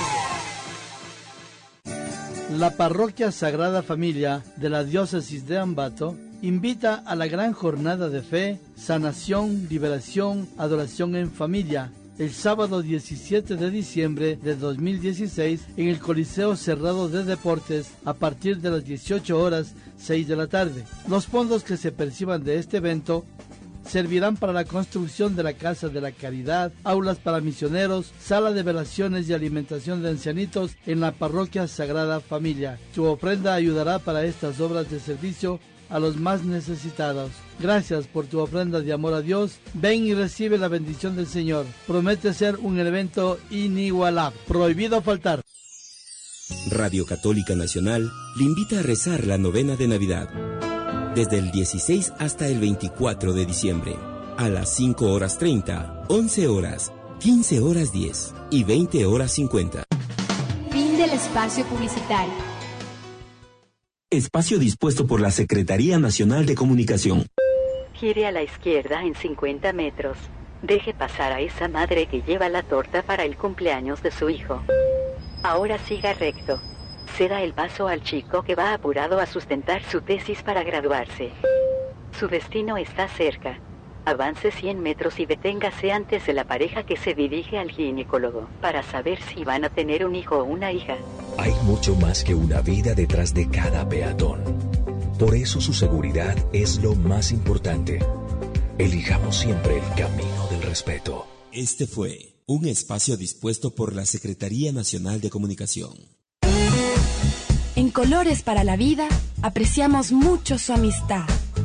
La Parroquia Sagrada Familia de la Diócesis de Ambato invita a la gran jornada de fe, sanación, liberación, adoración en familia, el sábado diecisiete de diciembre de dos mil dieciséis en el Coliseo Cerrado de Deportes a partir de las dieciocho horas seis de la tarde. Los fondos que se perciban de este evento servirán para la construcción de la Casa de la Caridad, aulas para misioneros, sala de velaciones y alimentación de ancianitos en la Parroquia Sagrada Familia. Tu ofrenda ayudará para estas obras de servicio a los más necesitados. Gracias por tu ofrenda de amor a Dios. Ven y recibe la bendición del Señor. Promete ser un evento inigualable. Prohibido faltar. Radio Católica Nacional le invita a rezar la novena de Navidad. Desde el dieciséis hasta el veinticuatro de diciembre, a las cinco horas treinta, once horas, quince horas diez y veinte horas cincuenta. Fin del espacio publicitario. Espacio dispuesto por la Secretaría Nacional de Comunicación. Gire a la izquierda en cincuenta metros. Deje pasar a esa madre que lleva la torta para el cumpleaños de su hijo. Ahora siga recto. Ceda el paso al chico que va apurado a sustentar su tesis para graduarse. Su destino está cerca. Avance cien metros y deténgase antes de la pareja que se dirige al ginecólogo para saber si van a tener un hijo o una hija. Hay mucho más que una vida detrás de cada peatón. Por eso su seguridad es lo más importante. Elijamos siempre el camino del respeto. Este fue un espacio dispuesto por la Secretaría Nacional de Comunicación. En Colores para la Vida, apreciamos mucho su amistad.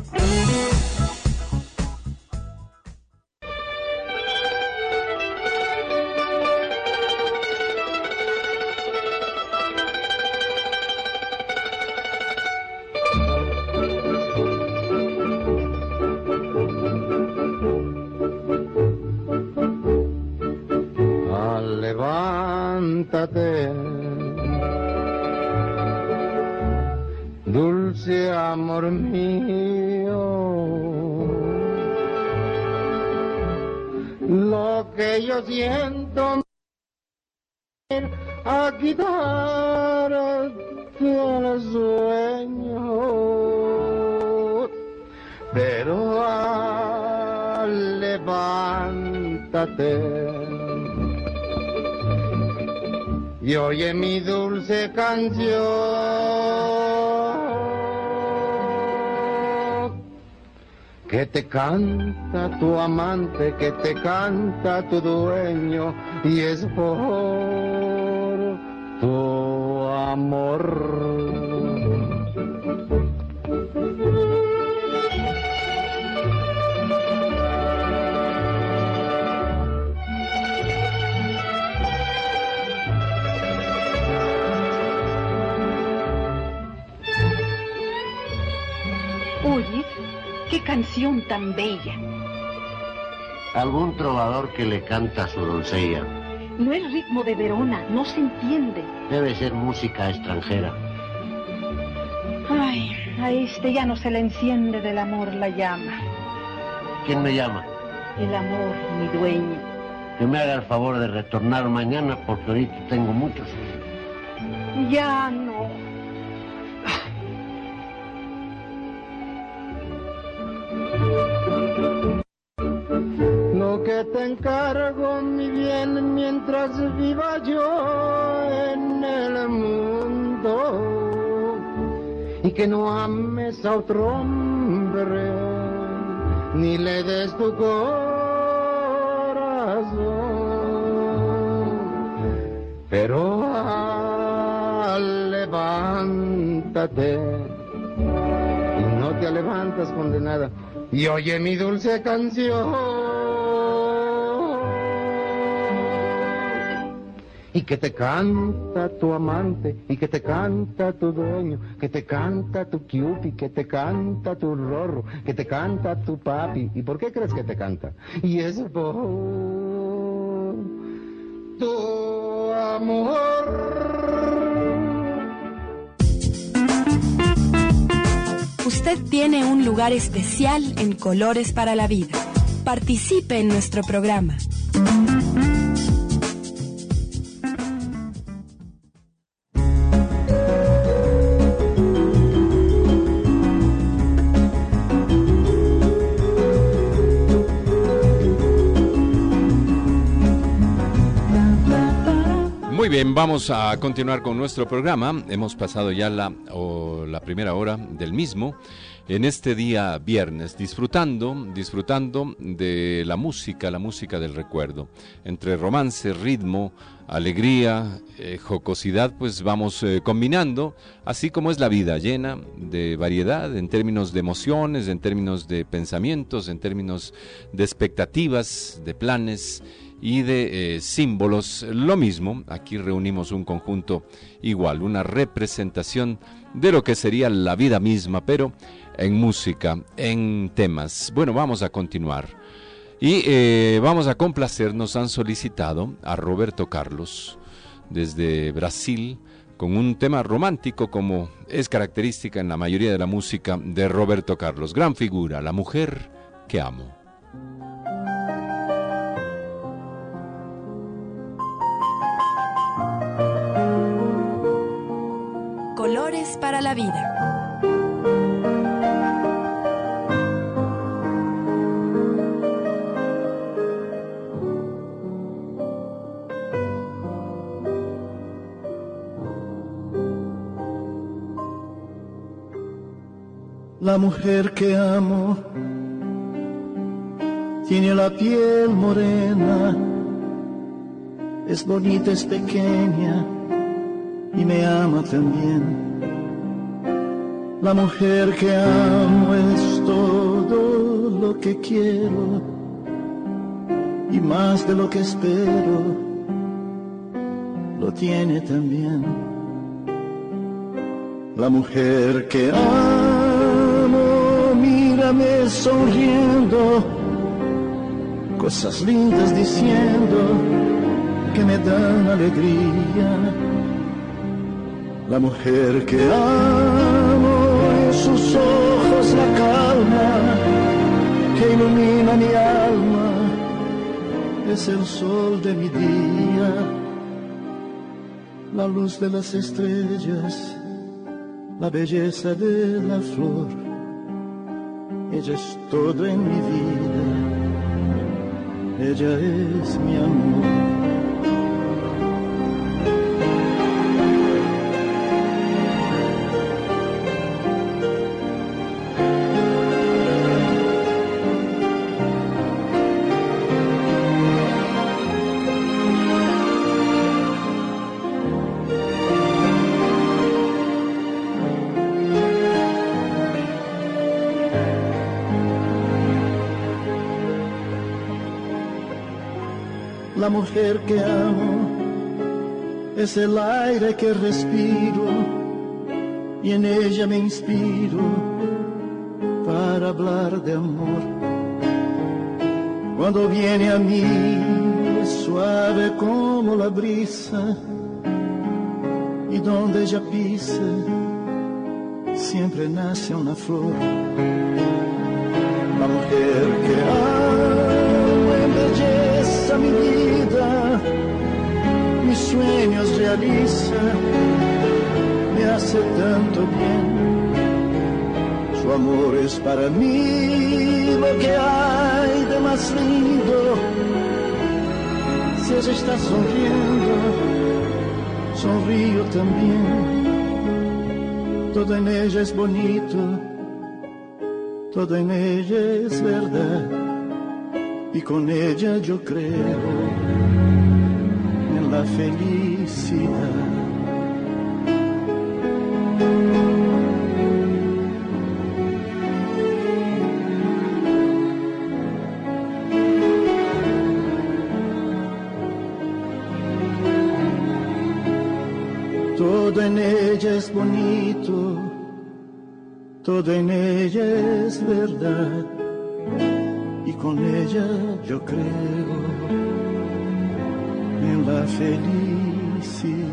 Ah, levántate, dulce amor mío, lo que yo siento a quitar el sueño, pero ah, levántate y oye mi dulce canción, que te canta tu amante, que te canta tu dueño, y es por tu amor. Oye, qué canción tan bella. Algún trovador que le canta a su doncella. No es ritmo de Verona, no se entiende. Debe ser música extranjera. Ay, a este ya no se le enciende del amor la llama. ¿Quién me llama? El amor, mi dueño. Que me haga el favor de retornar mañana porque ahorita tengo muchos. Ya no. Lo que te encargo, mi bien, mientras viva yo en el mundo, que no ames a otro hombre, ni le des tu corazón. Pero ah, levántate, y no te levantas condenada, y oye mi dulce canción. Y que te canta tu amante, y que te canta tu dueño, que te canta tu Cupid, que te canta tu Rorro, que te canta tu papi. ¿Y por qué crees que te canta? Y es por tu amor. Usted tiene un lugar especial en Colores para la Vida. Participe en nuestro programa. Muy bien, vamos a continuar con nuestro programa. Hemos pasado ya la, o la primera hora del mismo en este día viernes, disfrutando, disfrutando de la música, la música del recuerdo. Entre romance, ritmo, alegría, eh, jocosidad, pues vamos eh, combinando, así como es la vida, llena de variedad en términos de emociones, en términos de pensamientos, en términos de expectativas, de planes y de eh, símbolos. Lo mismo, aquí reunimos un conjunto igual, una representación de lo que sería la vida misma, pero en música, en temas. Bueno, vamos a continuar y eh, vamos a complacer. Nos han solicitado a Roberto Carlos desde Brasil con un tema romántico, como es característica en la mayoría de la música de Roberto Carlos. Gran figura, La mujer que amo. Colores para la Vida. La mujer que amo tiene la piel morena, es bonita, es pequeña y me ama también. La mujer que amo es todo lo que quiero y más de lo que espero, lo tiene también. La mujer que amo, mírame sonriendo, cosas lindas diciendo que me dan alegría. La mujer que amo, en sus ojos la calma que ilumina mi alma, es el sol de mi día, la luz de las estrellas, la belleza de la flor. Ella es todo en mi vida, ella es mi amor. La mujer que amo es el aire que respiro y en ella me inspiro para hablar de amor. Cuando viene a mí es suave como la brisa y donde ella pisa siempre nace una flor. La mujer que amo embelleza mi vida, mis sueños realiza, me hace tanto bien. Su amor es para mí lo que hay de más lindo. Si ella está sonriendo, sonrío también. todo en ella es bonito, todo en ella es verdad, y con ella yo creo en la felicidad. Todo en ella es bonito, todo en ella es verdad, y con ella yo creo en la felicidad.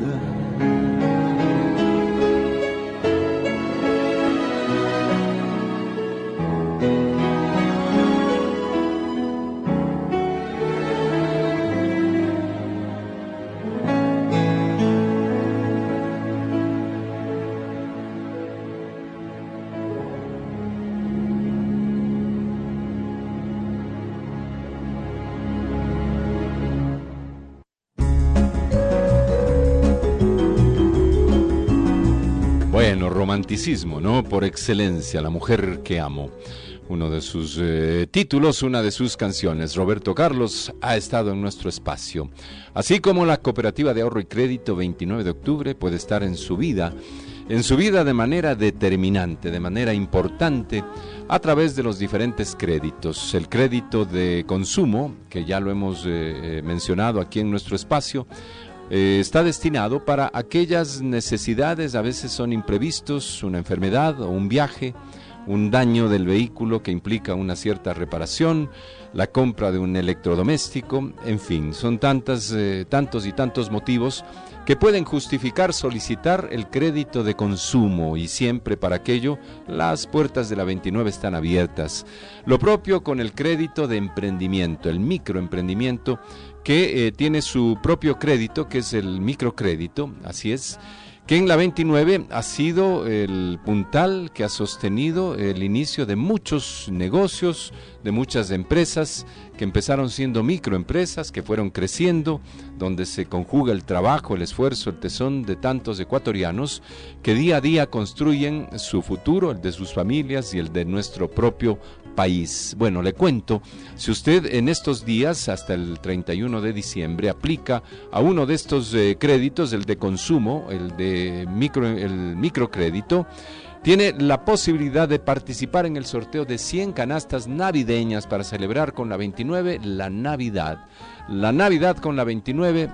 Bueno, romanticismo, ¿no? Por excelencia, La mujer que amo. Uno de sus eh, títulos, una de sus canciones. Roberto Carlos ha estado en nuestro espacio. Así como la Cooperativa de Ahorro y Crédito veintinueve de octubre puede estar en su vida, en su vida de manera determinante, de manera importante, a través de los diferentes créditos. El crédito de consumo, que ya lo hemos eh, mencionado aquí en nuestro espacio, Eh, está destinado para aquellas necesidades, a veces son imprevistos, una enfermedad o un viaje, un daño del vehículo que implica una cierta reparación, la compra de un electrodoméstico, en fin, son tantas, eh, tantos y tantos motivos que pueden justificar solicitar el crédito de consumo, y siempre para aquello las puertas de la veintinueve están abiertas. Lo propio con el crédito de emprendimiento, el microemprendimiento, que eh, tiene su propio crédito, que es el microcrédito, así es, que en la veintinueve ha sido el puntal que ha sostenido el inicio de muchos negocios, de muchas empresas que empezaron siendo microempresas, que fueron creciendo, donde se conjuga el trabajo, el esfuerzo, el tesón de tantos ecuatorianos que día a día construyen su futuro, el de sus familias y el de nuestro propio país. Bueno, le cuento, si usted en estos días, hasta el treinta y uno de diciembre, aplica a uno de estos eh, créditos, el de consumo, el de micro, el microcrédito, tiene la posibilidad de participar en el sorteo de cien canastas navideñas para celebrar con la veintinueve la Navidad. La Navidad con la veintinueve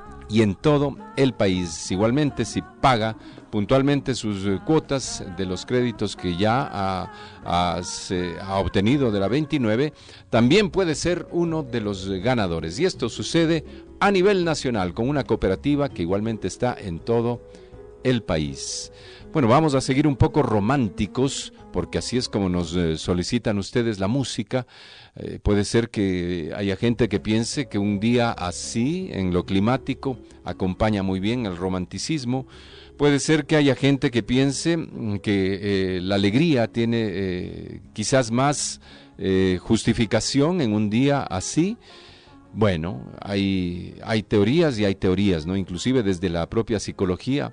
y en todo el país. Igualmente, si paga puntualmente sus eh, cuotas de los créditos que ya ha, ha, se, ha obtenido de la veintinueve, también puede ser uno de los ganadores. Y esto sucede a nivel nacional con una cooperativa que igualmente está en todo el país. Bueno, vamos a seguir un poco románticos, porque así es como nos eh, solicitan ustedes la música. Eh, puede ser que haya gente que piense que un día así, en lo climático, acompaña muy bien el romanticismo. Puede ser que haya gente que piense que eh, la alegría tiene eh, quizás más eh, justificación en un día así. Bueno, hay, hay teorías y hay teorías, ¿no? Inclusive desde la propia psicología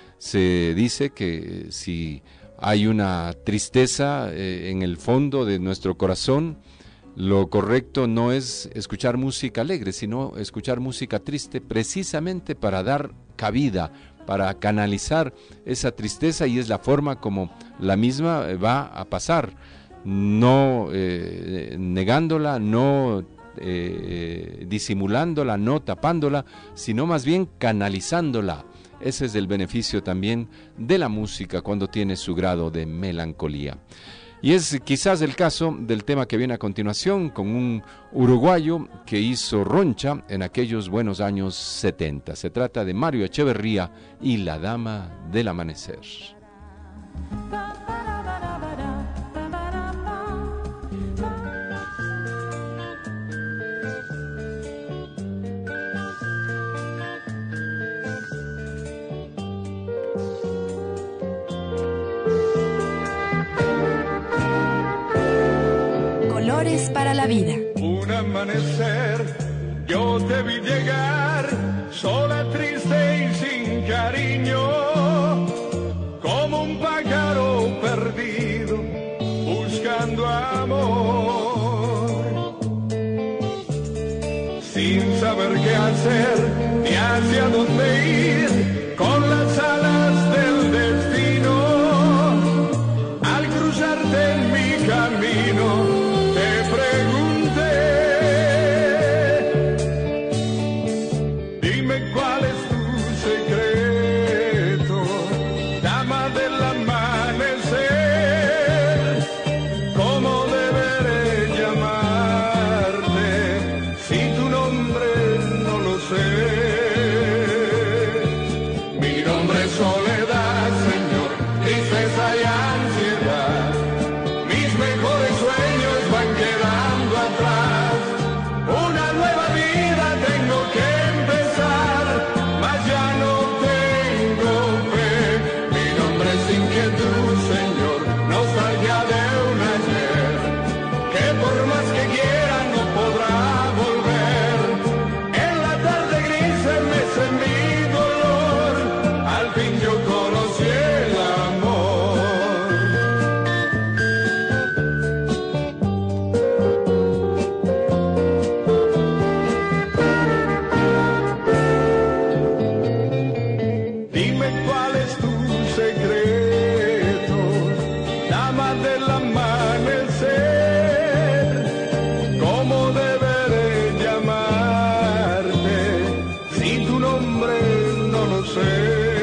se dice que si hay una tristeza eh, en el fondo de nuestro corazón, lo correcto no es escuchar música alegre, sino escuchar música triste, precisamente para dar cabida, para canalizar esa tristeza, y es la forma como la misma va a pasar, no eh, negándola, no eh, disimulándola, no tapándola, sino más bien canalizándola. Ese es el beneficio también de la música cuando tiene su grado de melancolía. Y es quizás el caso del tema que viene a continuación, con un uruguayo que hizo roncha en aquellos buenos años setenta. Se trata de Mario Echeverría y La Dama del Amanecer. Colores para la vida. Un amanecer, yo te vi llegar, sola, triste y sin cariño, como un hacer ni hacia dónde ir con las alas del destino. Al cruzarte en mi camino te pregunté, dime cuál es tu secreto, dama del amanecer, cómo deberé llamarte si tu nombre no lo sé. Mi nombre es soledad, Señor, tristeza y ansiedad. Mis mejores sueños van quedando atrás. Una nueva vida tengo que empezar, mas ya no tengo fe. Mi nombre es inquietud, Señor, nostalgia de un ayer, que por más que quiera no podrá volver. En la tarde gris se mece mi dolor, al fin yo conocí el amor. Dime cuál es tu secreto, dama del amanecer, cómo deberé llamarte si tu nombre no lo sé.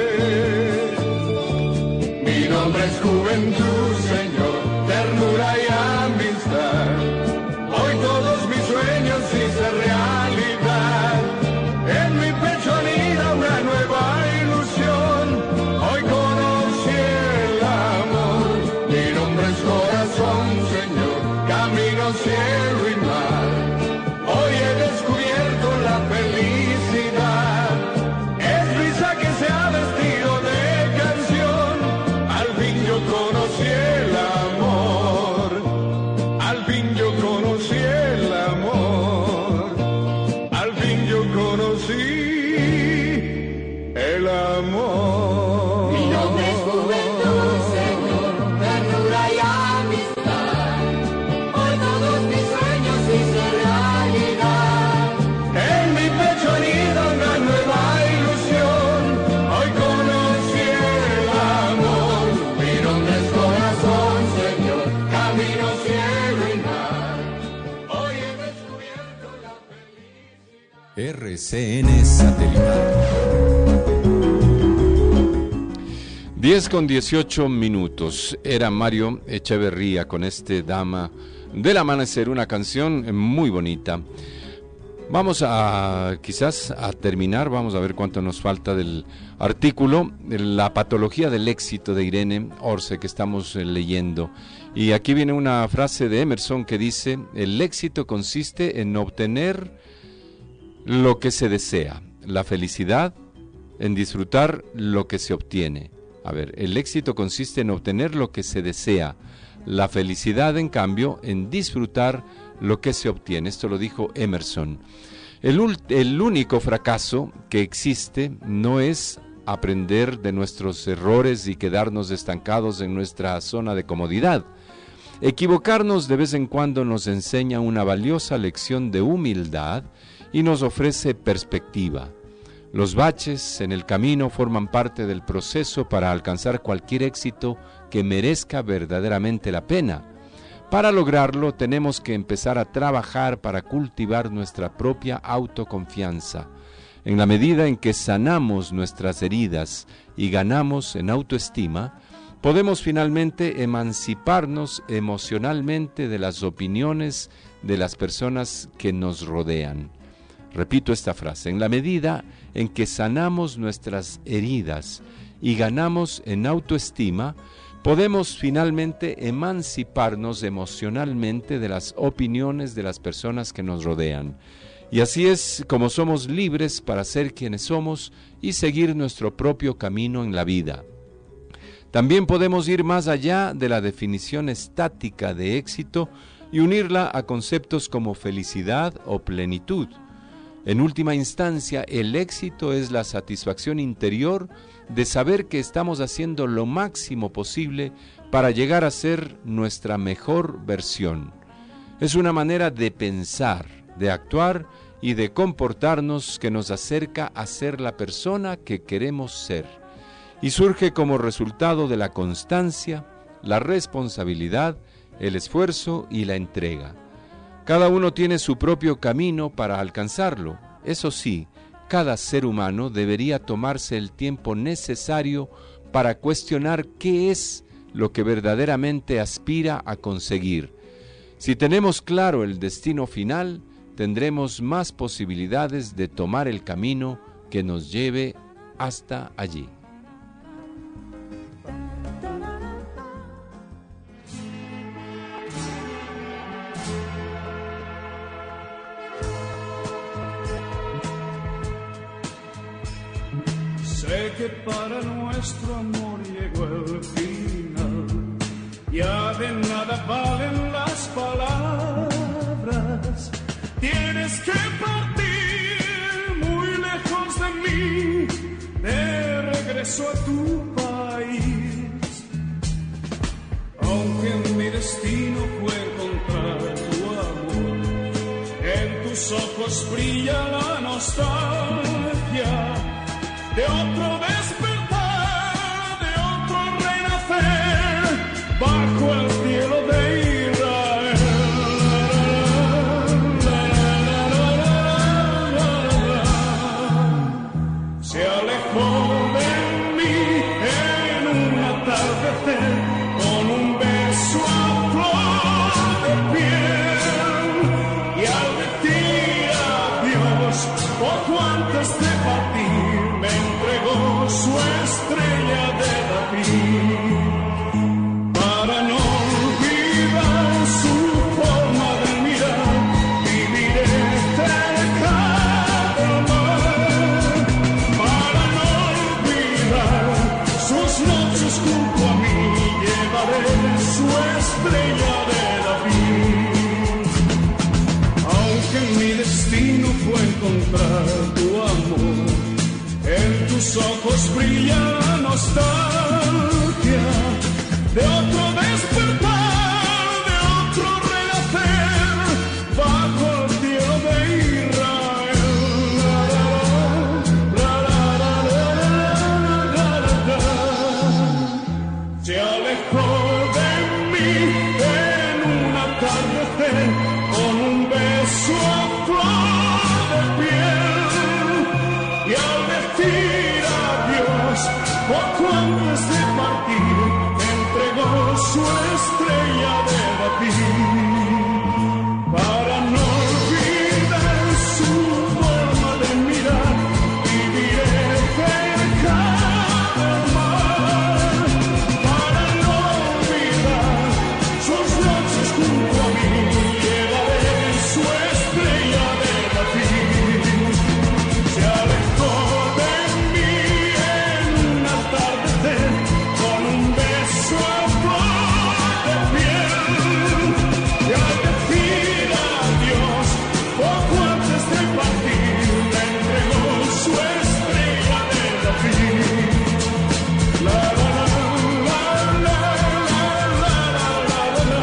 Mi nombre es juventud, Señor, ternura y amistad. Hoy todos mis sueños hice realidad. En mi pecho anida una nueva ilusión. Hoy conocí el amor. Mi nombre es corazón, Señor, camino, cielo y mar. Hoy he descubierto la felicidad. Es brisa que se ha vestido de canción. Al fin yo conocí el amor. Al fin yo conocí el amor. Al fin yo conocí el amor. Mi nombre es juventud, Señor, ternura y amistad. Hoy todos mis sueños hice realidad. En mi pecho anida una nueva ilusión. Hoy conocí el amor. Mi nombre es corazón, Señor, camino, cielo y mar. Hoy he descubierto la felicidad. R C N Satelital. diez con dieciocho minutos. Era Mario Echeverría con este Dama del Amanecer, una canción muy bonita. Vamos a, quizás, a terminar, vamos a ver cuánto nos falta del artículo, La patología del éxito de Irene Orce, que estamos eh, leyendo. Y aquí viene una frase de Emerson que dice: el éxito consiste en obtener lo que se desea, la felicidad en disfrutar lo que se obtiene. A ver, el éxito consiste en obtener lo que se desea, la felicidad, en cambio, en disfrutar lo que se obtiene. Esto lo dijo Emerson. El, el único fracaso que existe no es aprender de nuestros errores y quedarnos estancados en nuestra zona de comodidad. Equivocarnos de vez en cuando nos enseña una valiosa lección de humildad y nos ofrece perspectiva. Los baches en el camino forman parte del proceso para alcanzar cualquier éxito que merezca verdaderamente la pena. Para lograrlo tenemos que empezar a trabajar para cultivar nuestra propia autoconfianza. En la medida en que sanamos nuestras heridas y ganamos en autoestima, podemos finalmente emanciparnos emocionalmente de las opiniones de las personas que nos rodean. Repito esta frase: en la medida en que sanamos nuestras heridas y ganamos en autoestima, podemos finalmente emanciparnos emocionalmente de las opiniones de las personas que nos rodean. Y así es como somos libres para ser quienes somos y seguir nuestro propio camino en la vida. También podemos ir más allá de la definición estática de éxito y unirla a conceptos como felicidad o plenitud. En última instancia, el éxito es la satisfacción interior de saber que estamos haciendo lo máximo posible para llegar a ser nuestra mejor versión. Es una manera de pensar, de actuar y de comportarnos que nos acerca a ser la persona que queremos ser, y surge como resultado de la constancia, la responsabilidad, el esfuerzo y la entrega. Cada uno tiene su propio camino para alcanzarlo. Eso sí, cada ser humano debería tomarse el tiempo necesario para cuestionar qué es lo que verdaderamente aspira a conseguir. Si tenemos claro el destino final, tendremos más posibilidades de tomar el camino que nos lleve hasta allí. Sé que para nuestro amor llegó el final, ya de nada valen las palabras. Tienes que partir muy lejos de mí, de regreso a tu país. Aunque mi destino fue encontrar tu amor, en tus ojos brilla la nostalgia de otro despertar, de otro renacer, bajo el cielo de Israel. Se alejó de mí en un atardecer, con un beso a flor de piel, y al decir adiós, poco antes de partir, me entregó su estrella de David. Para no olvidar su forma de mirar, viviré cerca del mar. Para no olvidar sus noches junto a mí, llevaré su estrella de David. Aunque mi destino fue encontrar tu amor, en tus ojos brilla la nostalgia de otro despertar, de otro renacer, bajo el cielo de Israel. Se alejó de mí en un atardecer, con un beso a flor de piel, y al decir adiós, poco antes de partir, entregó su estrella de David. Para no olvidar su forma de mirar, viviré cerca del mar. Para no olvidar sus noches junto a mí, llevaré su estrella de David. Se alejó de mí en un atardecer, con un beso a flor de piel, y al decir adiós, poco antes de partir, me entregó su estrella de David. La la la la la la la la la la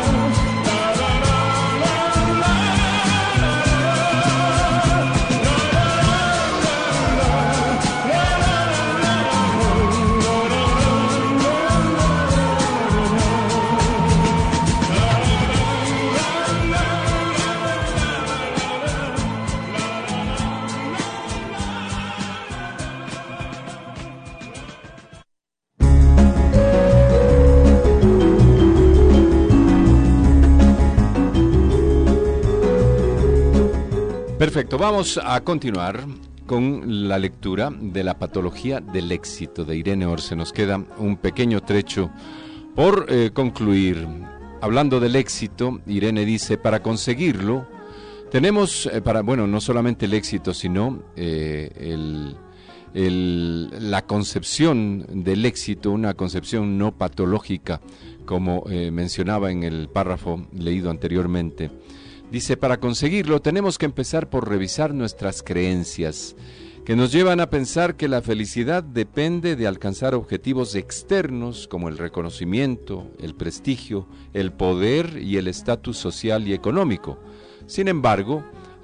Perfecto, vamos a continuar con la lectura de La patología del éxito de Irene Orce. Nos queda un pequeño trecho por eh, concluir. Hablando del éxito, Irene dice, para conseguirlo, tenemos, eh, para bueno, no solamente el éxito, sino eh, el, el, la concepción del éxito, una concepción no patológica, como eh, mencionaba en el párrafo leído anteriormente. Dice, para conseguirlo tenemos que empezar por revisar nuestras creencias, que nos llevan a pensar que la felicidad depende de alcanzar objetivos externos como el reconocimiento, el prestigio, el poder y el estatus social y económico. Sin embargo,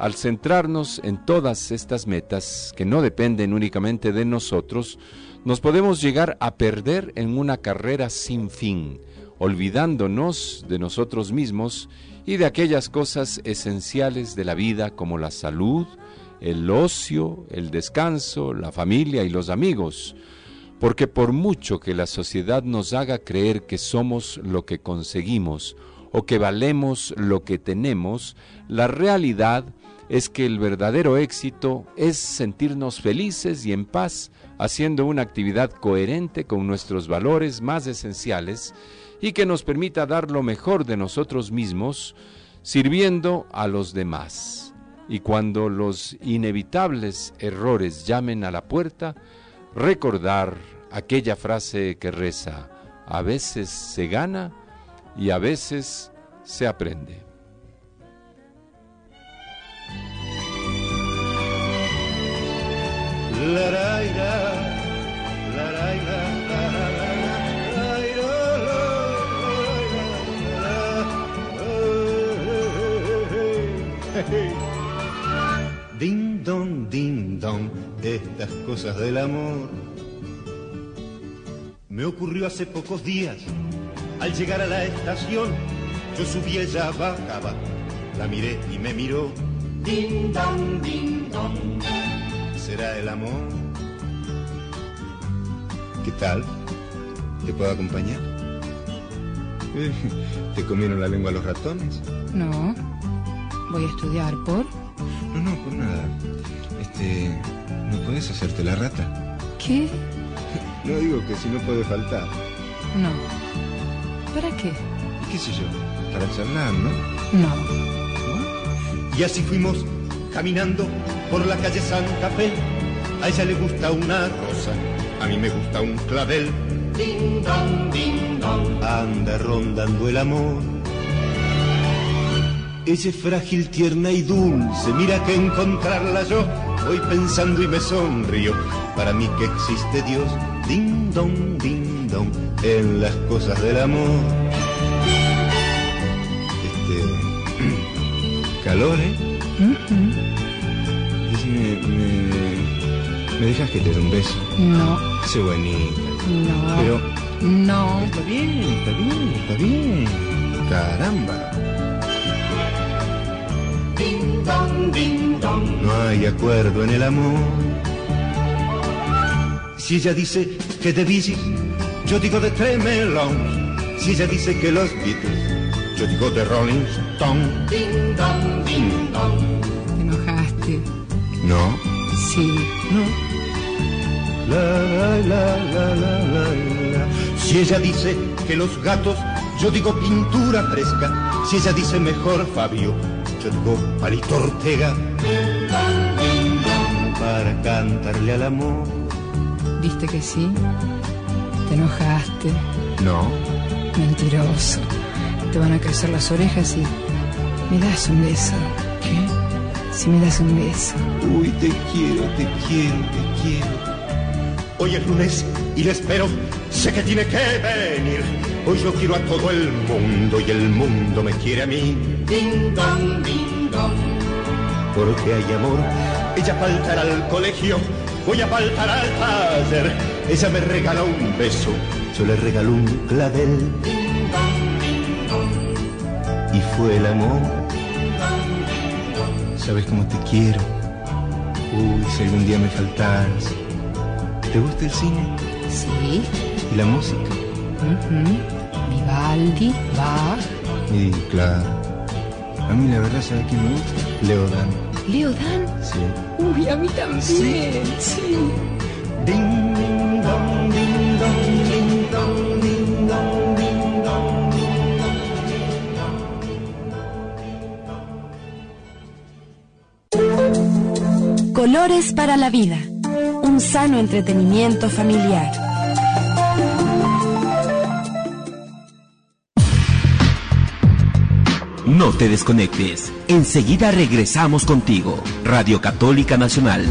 Al centrarnos en todas estas metas que no dependen únicamente de nosotros, nos podemos llegar a perder en una carrera sin fin, olvidándonos de nosotros mismos y de aquellas cosas esenciales de la vida como la salud, el ocio, el descanso, la familia y los amigos. Porque por mucho que la sociedad nos haga creer que somos lo que conseguimos o que valemos lo que tenemos, la realidad es que el verdadero éxito es sentirnos felices y en paz, haciendo una actividad coherente con nuestros valores más esenciales y que nos permita dar lo mejor de nosotros mismos, sirviendo a los demás. Y cuando los inevitables errores llamen a la puerta, recordar aquella frase que reza: a veces se gana y a veces se aprende. La la la la la la. Ding dong, ding dong, estas cosas del amor. Me ocurrió hace pocos días, al llegar a la estación, yo subí, ella bajaba, la miré y me miró. Ding dong, ding dong, ¿será el amor? ¿Qué tal? ¿Te puedo acompañar? ¿Te comieron la lengua los ratones? No, voy a estudiar, ¿por? No, no, por nada. Este, ¿no puedes hacerte la rata? ¿Qué? No digo que si no puede faltar. No. ¿Para qué? ¿Qué sé yo? Para charlar, ¿no? No. ¿No? Y así fuimos caminando por la calle Santa Fe. A ella le gusta una rosa, a mí me gusta un clavel. Ding dong, ding dong, anda rondando el amor. Ella es frágil, tierna y dulce, mira que encontrarla yo voy pensando y me sonrío. Para mí que existe Dios, ding dong, ding dong, en las cosas del amor. Este... calor, ¿eh? Uh-huh. Decime, me... ¿me dejas que te dé un beso? No. Sé bonita. No. Pero... no. Está bien, está bien, está bien. Caramba. Ding dong, ding dong. No hay acuerdo en el amor. Si ella dice que de Bee Gees, yo digo de Tremelón. Si ella dice que los Beatles, yo digo de Rolling Stone. Ding dong, ding dong. ¿Te enojaste? No. Sí. No. La la la la la la la. Si ella dice que los gatos, yo digo pintura fresca. Si ella dice mejor Fabio, yo digo Palito Ortega. Para cantarle al amor. ¿Viste que sí? ¿Te enojaste? No. Mentiroso. Te van a crecer las orejas y... ¿me das un beso? ¿Qué? Si me das un beso. Uy, te quiero, te quiero, te quiero. Hoy es lunes y le espero, sé que tiene que venir. Hoy yo quiero a todo el mundo y el mundo me quiere a mí. Ding dong, ding dong. Porque hay amor, ella faltará al colegio, voy a faltar al taller. Ella me regala un beso, yo le regalo un clavel. Ding dong, ding dong. Y fue el amor. Ding dong, ding dong. ¿Sabes cómo te quiero? Uy, si algún día me faltaras. ¿Te gusta el cine? Sí. ¿Y la música? Uh-huh. Vivaldi, Bach. Y claro. A mí la verdad, ¿sabes quién me gusta? Leo Dan. ¿Leo Dan? Sí. Uy, a mí también. Sí. Sí. Ding, ding, dong, ding, dong, ding, dong, ding, dong, ding, dong, ding, dong. Colores para la vida. Un sano entretenimiento familiar. No te desconectes. Enseguida regresamos contigo. Radio Católica Nacional.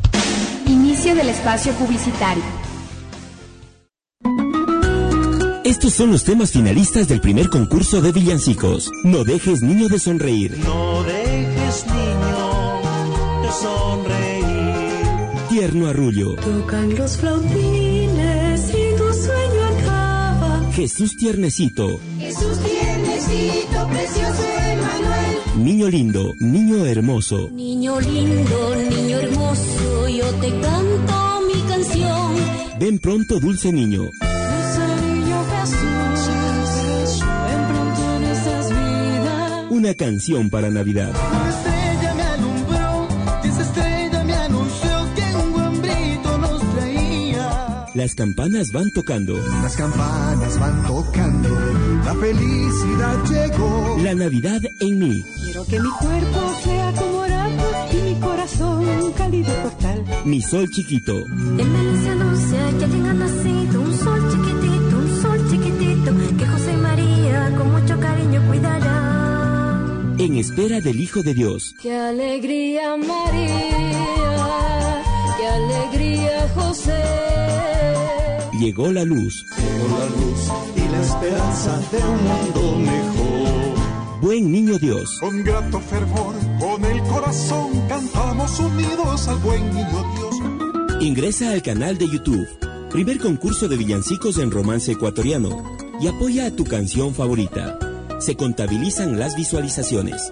Inicio del espacio publicitario. Estos son los temas finalistas del primer concurso de villancicos. No dejes, niño, de sonreír. No dejes, niño, de sonreír. Tierno arrullo. Tocan los flautines y tu sueño acaba. Jesús tiernecito. Jesús tiernecito, precioso Emmanuel. Niño lindo, niño hermoso. Niño lindo, niño hermoso, yo te canto mi canción. Ven pronto, dulce niño. Dulce niño Jesús, ven pronto en nuestras vidas. Una canción para Navidad. Una estrella me alumbró, y esa estrella me anunció que un hombrito nos traía. Las campanas van tocando. Las campanas van tocando. La felicidad llegó. La Navidad en mí. Quiero que mi cuerpo sea como oráculo y mi corazón un cálido portal. Mi sol chiquito. El menú se anuncia que alguien ha nacido, un sol chiquitito, un sol chiquitito, que José y María con mucho cariño cuidará. En espera del Hijo de Dios. ¡Qué alegría María! ¡Qué alegría José! Llegó la luz. Llegó la luz y la esperanza de un mundo mejor. Buen niño Dios. Con grato fervor, con el corazón, cantamos unidos al buen niño Dios. Ingresa al canal de YouTube, primer concurso de villancicos en romance ecuatoriano, y apoya a tu canción favorita. Se contabilizan las visualizaciones.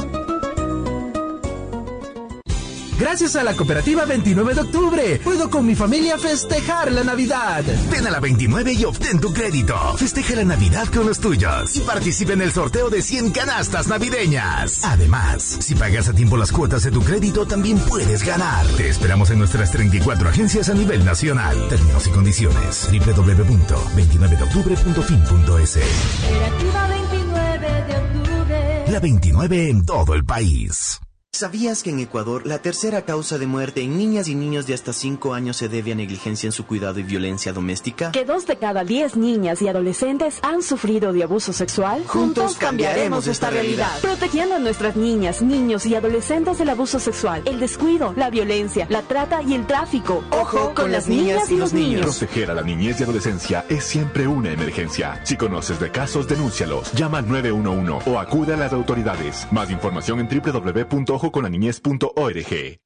Gracias a la cooperativa veintinueve de octubre, puedo con mi familia festejar la Navidad. Ven a la veintinueve y obtén tu crédito. Festeja la Navidad con los tuyos y participa en el sorteo de cien canastas navideñas. Además, si pagas a tiempo las cuotas de tu crédito, también puedes ganar. Te esperamos en nuestras treinta y cuatro agencias a nivel nacional. Términos y condiciones. doble u doble u doble u punto veintinueve de octubre punto fin punto es. Cooperativa veintinueve de octubre. La veintinueve en todo el país. ¿Sabías que en Ecuador la tercera causa de muerte en niñas y niños de hasta cinco años se debe a negligencia en su cuidado y violencia doméstica? ¿Que dos de cada diez niñas y adolescentes han sufrido de abuso sexual? Juntos cambiaremos esta realidad. Protegiendo a nuestras niñas, niños y adolescentes del abuso sexual, el descuido, la violencia, la trata y el tráfico. Ojo con las niñas y los niños. Proteger a la niñez y adolescencia es siempre una emergencia. Si conoces de casos, denúncialos. Llama al nueve uno uno o acude a las autoridades. Más información en doble u doble u doble u punto ojo con la niñez punto org.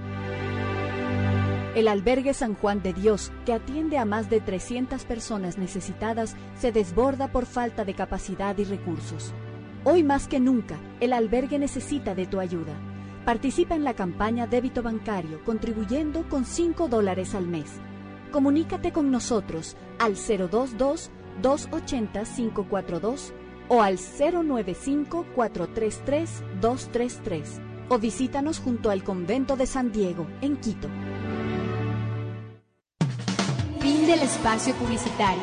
El albergue San Juan de Dios, que atiende a más de trescientas personas necesitadas, se desborda por falta de capacidad y recursos. Hoy más que nunca, el albergue necesita de tu ayuda. Participa en la campaña Débito Bancario, contribuyendo con cinco dólares al mes. Comunícate con nosotros al cero dos dos, dos ocho cero, cinco cuatro dos o al cero nueve cinco, cuatro tres tres, dos tres tres. O visítanos junto al Convento de San Diego, en Quito. Fin del espacio publicitario.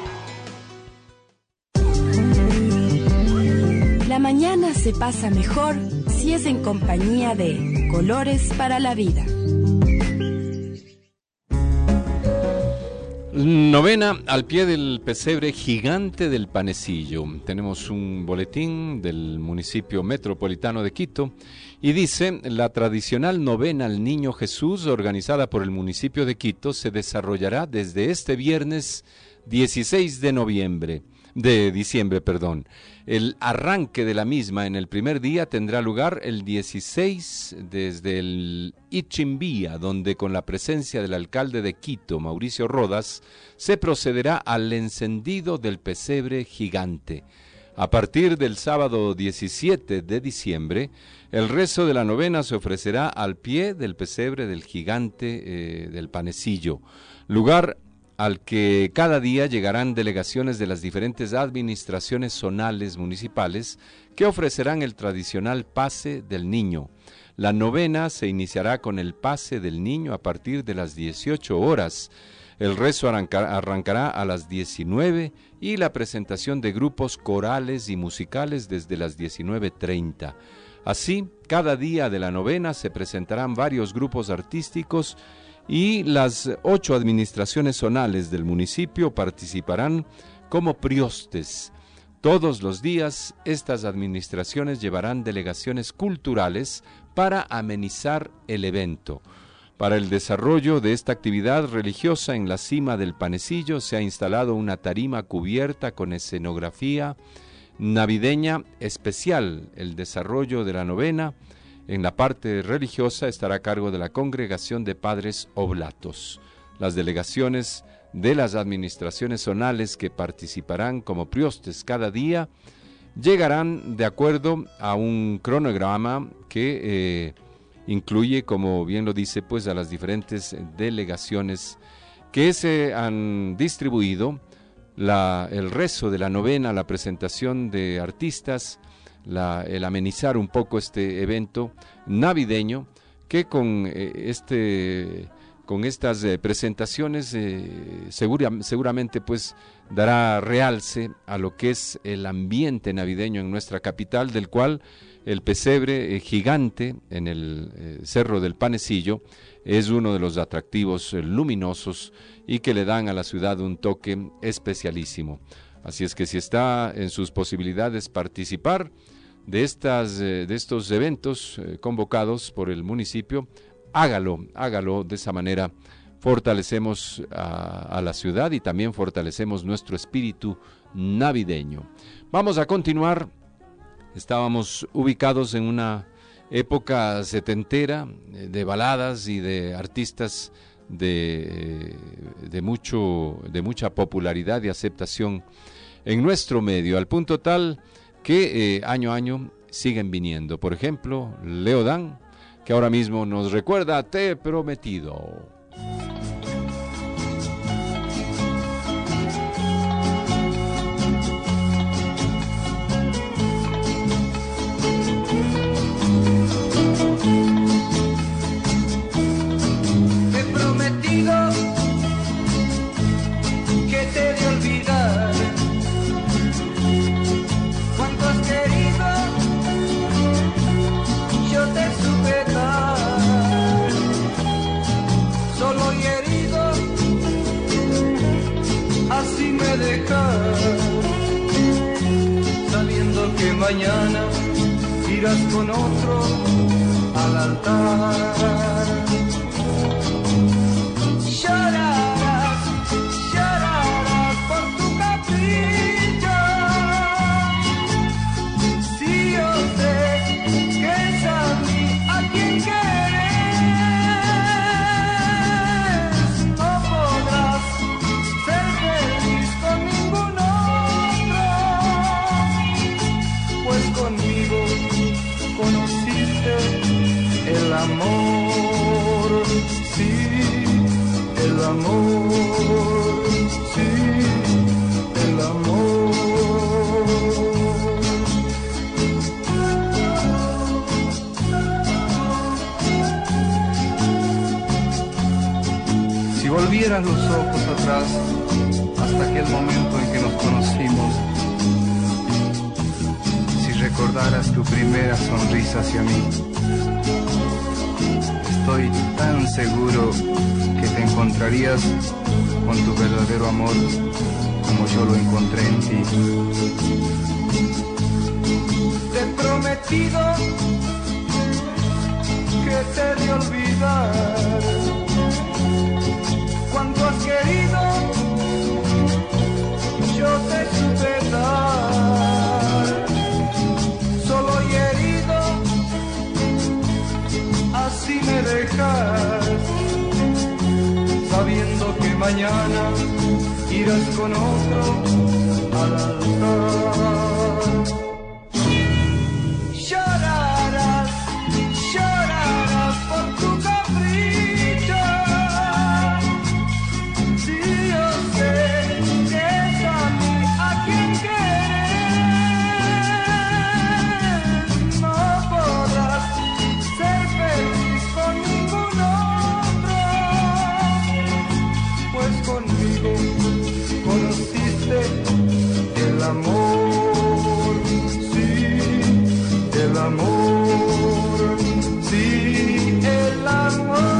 La mañana se pasa mejor si es en compañía de Colores para la Vida. Novena al pie del pesebre gigante del Panecillo. Tenemos un boletín del municipio metropolitano de Quito y dice: la tradicional novena al Niño Jesús organizada por el municipio de Quito se desarrollará desde este viernes dieciséis de noviembre, de diciembre, perdón. El arranque de la misma en el primer día tendrá lugar el dieciséis desde el Ichimbía, donde con la presencia del alcalde de Quito, Mauricio Rodas, se procederá al encendido del pesebre gigante. A partir del sábado diecisiete de diciembre, el rezo de la novena se ofrecerá al pie del pesebre del gigante eh, del Panecillo, lugar al que cada día llegarán delegaciones de las diferentes administraciones zonales municipales que ofrecerán el tradicional pase del niño. La novena se iniciará con el pase del niño a partir de las dieciocho horas. El rezo arranca, arrancará a las diecinueve y la presentación de grupos corales y musicales desde las diecinueve treinta. Así, cada día de la novena se presentarán varios grupos artísticos y las ocho administraciones zonales del municipio participarán como priostes. Todos los días, estas administraciones llevarán delegaciones culturales para amenizar el evento. Para el desarrollo de esta actividad religiosa en la cima del Panecillo se ha instalado una tarima cubierta con escenografía navideña especial. El desarrollo de la novena en la parte religiosa estará a cargo de la Congregación de Padres Oblatos. Las delegaciones de las administraciones zonales que participarán como priostes cada día llegarán de acuerdo a un cronograma que eh, incluye, como bien lo dice, pues a las diferentes delegaciones que se han distribuido la, el rezo de la novena, la presentación de artistas, la, el amenizar un poco este evento navideño que con eh, este con estas eh, presentaciones eh, segura, seguramente pues dará realce a lo que es el ambiente navideño en nuestra capital, del cual el pesebre eh, gigante en el eh, Cerro del Panecillo es uno de los atractivos eh, luminosos y que le dan a la ciudad un toque especialísimo. Así es que si está en sus posibilidades participar de, estas, eh, de estos eventos eh, convocados por el municipio, hágalo, hágalo. De esa manera fortalecemos a, a la ciudad y también fortalecemos nuestro espíritu navideño. Vamos a continuar. Estábamos ubicados en una época setentera de baladas y de artistas de, de, mucho, de mucha popularidad y aceptación en nuestro medio, al punto tal que eh, año a año siguen viniendo. Por ejemplo, Leodán, que ahora mismo nos recuerda Te he prometido. Te he prometido que te he de olvidar cuánto has querido yo te supe dar, solo y herido así me dejas, sabiendo que mañana irás con otro al altar. Llorarás, llorarás por tu capricho, si yo sé que es a mí a quien quieres, no podrás ser feliz con ningún otro, pues conmigo conociste el amor, sí, el amor, sí, el amor. Si volvieras los ojos atrás hasta aquel momento en que nos conocimos, si recordaras tu primera sonrisa hacia mí, estoy tan seguro que te encontrarías con tu verdadero amor como yo lo encontré en ti. Te he prometido que te he de olvidar cuánto has querido yo te supe dar, solo y herido así me dejas, sabiendo que mañana irás con otro al altar. Llorarás, llorarás por tu capricho, si yo sé que es a mí a quien quieres, no podrás ser feliz con ningún otro, pues conmigo conociste el amor, sí, el amor, sí, el amor.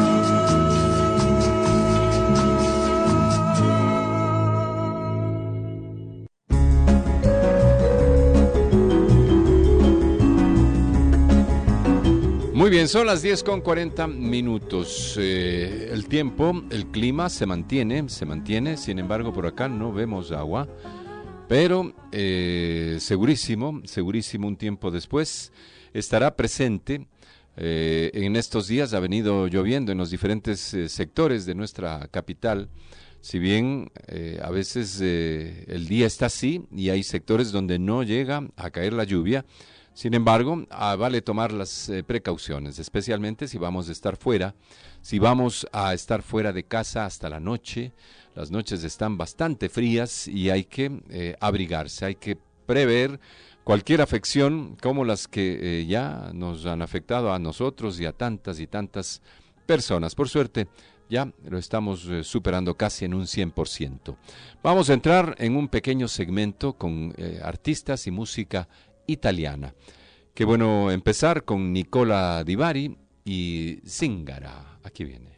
Muy Muy bien, son las diez con cuarenta minutos. Eh, el tiempo, el clima se mantiene, se mantiene. Sin embargo, por acá no vemos agua. Pero eh, segurísimo, segurísimo un tiempo después estará presente. Eh, en estos días ha venido lloviendo en los diferentes eh, sectores de nuestra capital. Si bien eh, a veces eh, el día está así y hay sectores donde no llega a caer la lluvia. Sin embargo, ah, vale tomar las eh, precauciones, especialmente si vamos a estar fuera, si vamos a estar fuera de casa hasta la noche. Las noches están bastante frías y hay que eh, abrigarse, hay que prever cualquier afección como las que eh, ya nos han afectado a nosotros y a tantas y tantas personas. Por suerte, ya lo estamos eh, superando casi en un cien por ciento. Vamos a entrar en un pequeño segmento con eh, artistas y música italiana. Qué bueno empezar con Nicola Di Bari y Zingara. Aquí viene.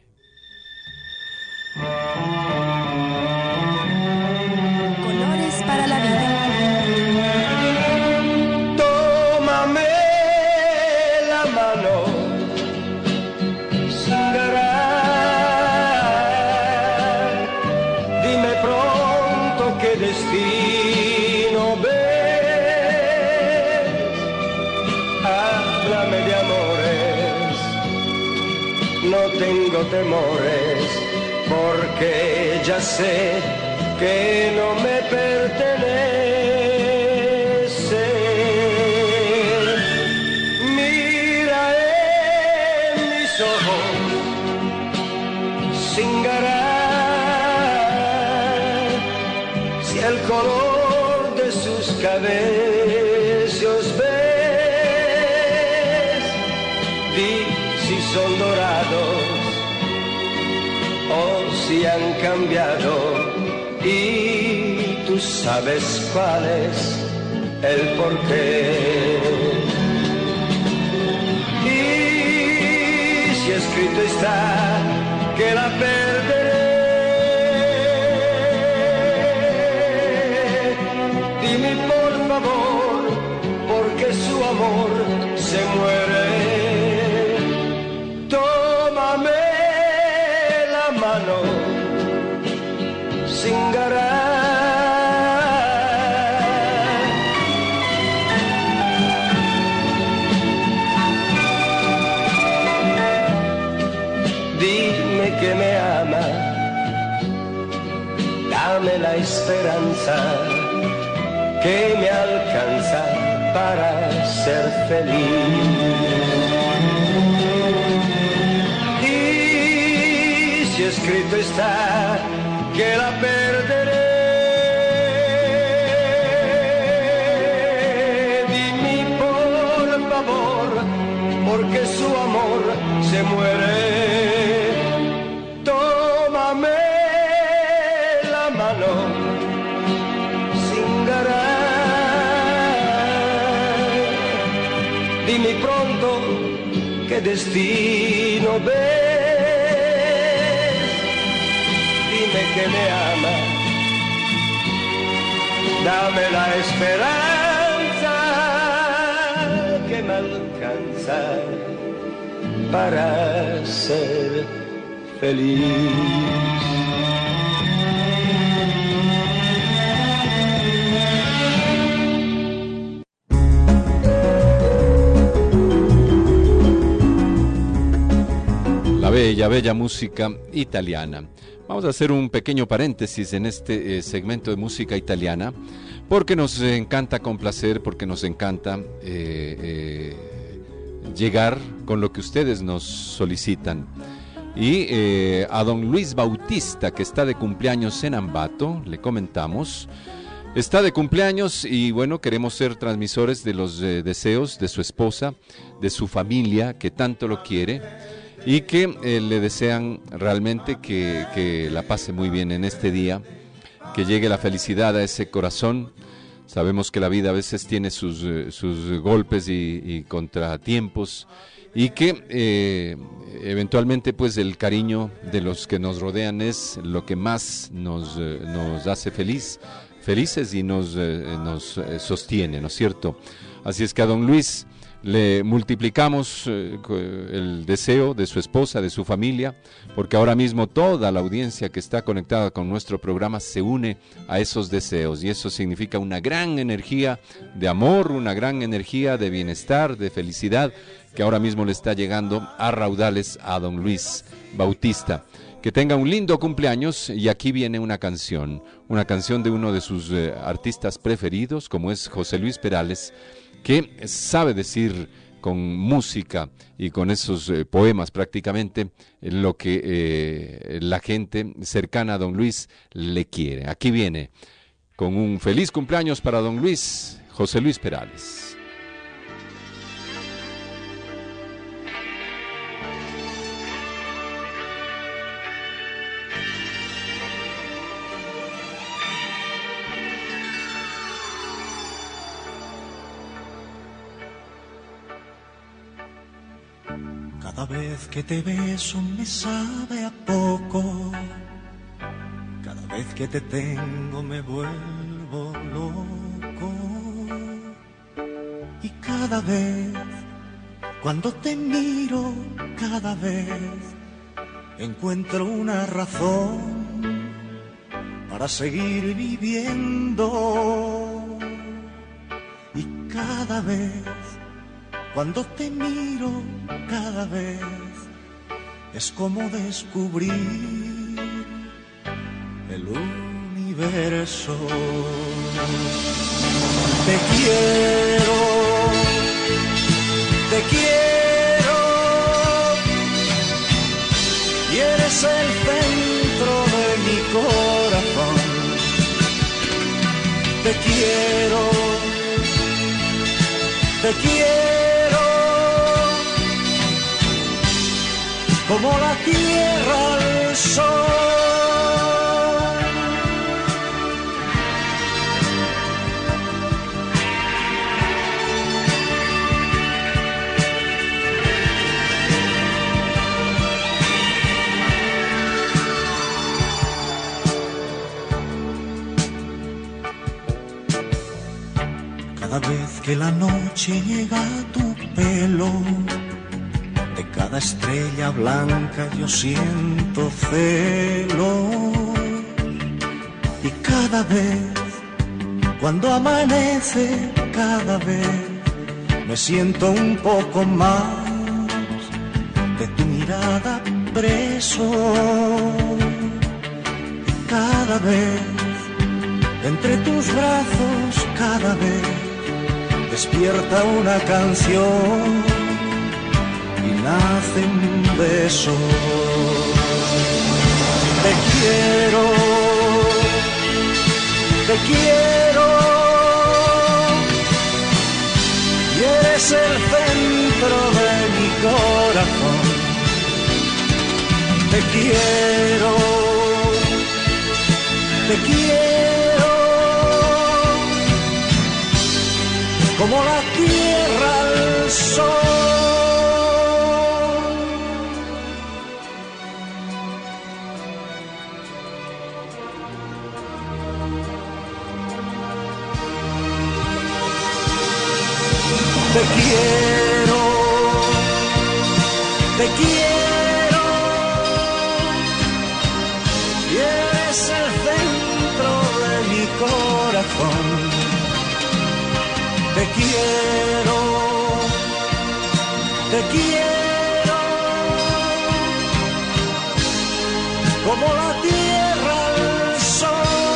Colores para la vida. Tómame la mano, Zingara. Dime pronto qué destino ves. Háblame de amores, no tengo temores, porque ya sé que no me pertenece. Mira en mis ojos, Zingara, si el color de sus cabellos ves, di si son dorados o si han cambiado, y tú sabes cuál es el porqué. Y si escrito está que la perderé, dime por favor, porque su amor se muere. Tómame la mano, Zingara. Dime que me ama, dame la esperanza que me alcanza para ser feliz. Y si escrito está que la perderé, dime por favor, porque su amor se muere. Tómame la mano, Zingara. Dime pronto qué destino ves. Dime que me ama, dame la esperanza que me alcanza para ser feliz. Bella, bella música italiana. Vamos a hacer un pequeño paréntesis en este eh, segmento de música italiana, porque nos encanta complacer, porque nos encanta eh, eh, llegar con lo que ustedes nos solicitan. Y eh, a don Luis Bautista, que está de cumpleaños en Ambato, le comentamos, está de cumpleaños y bueno, queremos ser transmisores de los eh, deseos de su esposa, de su familia, que tanto lo quiere, y que eh, le desean realmente que, que la pase muy bien en este día, que llegue la felicidad a ese corazón. Sabemos que la vida a veces tiene sus, eh, sus golpes y, y contratiempos, y que eh, eventualmente pues el cariño de los que nos rodean es lo que más nos, eh, nos hace feliz, felices y nos, eh, nos eh, sostiene, ¿no es cierto? Así es que a don Luis le multiplicamos eh, el deseo de su esposa, de su familia, porque ahora mismo toda la audiencia que está conectada con nuestro programa se une a esos deseos, y eso significa una gran energía de amor, una gran energía de bienestar, de felicidad, que ahora mismo le está llegando a raudales a don Luis Bautista. Que tenga un lindo cumpleaños, y aquí viene una canción, una canción de uno de sus eh, artistas preferidos, como es José Luis Perales, que sabe decir con música y con esos eh, poemas prácticamente eh, lo que eh, la gente cercana a don Luis le quiere. Aquí viene con un feliz cumpleaños para don Luis, José Luis Perales. Cada vez que te beso me sabe a poco, cada vez que te tengo me vuelvo loco, y cada vez cuando te miro, cada vez encuentro una razón para seguir viviendo, y cada vez cuando te miro, cada vez es como descubrir el universo. Te quiero, te quiero, y eres el centro de mi corazón. Te quiero, te quiero, como la tierra al sol. Cada vez que la noche llega a tu pelo, de cada estrella blanca yo siento celo, y cada vez cuando amanece, cada vez me siento un poco más de tu mirada preso, y cada vez entre tus brazos, cada vez despierta una canción y nace un beso. Te quiero, te quiero, y eres el centro de mi corazón. Te quiero, te quiero, como la tierra al sol. Te quiero, te quiero, y eres el centro de mi corazón. Te quiero, te quiero, como la tierra al sol.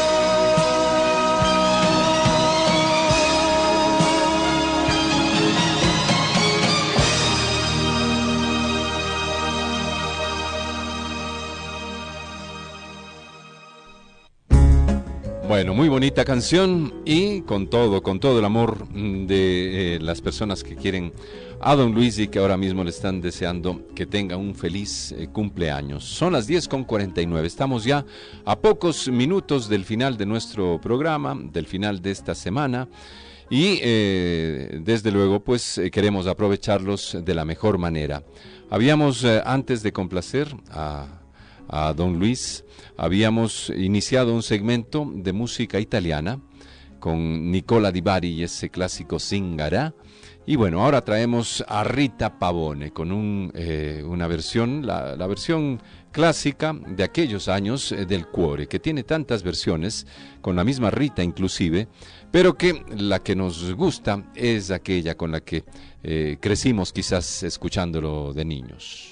Bueno, muy bonita canción, y con todo, con todo el amor de eh, las personas que quieren a don Luis y que ahora mismo le están deseando que tenga un feliz eh, cumpleaños. Son las diez con cuarenta y nueve, estamos ya a pocos minutos del final de nuestro programa, del final de esta semana, y eh, desde luego pues eh, queremos aprovecharlos de la mejor manera. Habíamos, eh, antes de complacer a... a don Luis, habíamos iniciado un segmento de música italiana con Nicola Di Bari y ese clásico Zingara. Y bueno, ahora traemos a Rita Pavone con un, eh, una versión, la, la versión clásica de aquellos años eh, del Cuore, que tiene tantas versiones, con la misma Rita inclusive, pero que la que nos gusta es aquella con la que eh, crecimos quizás escuchándolo de niños.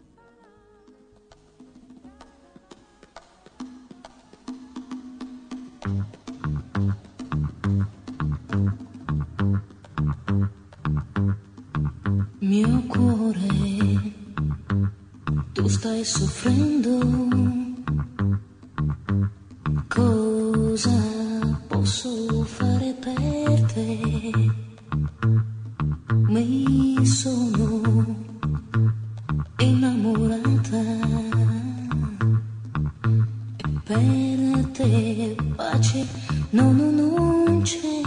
Mio cuore, tu stai soffrendo, cosa posso fare per te? Mi sono innamorata e per te pace no, no, non c'è.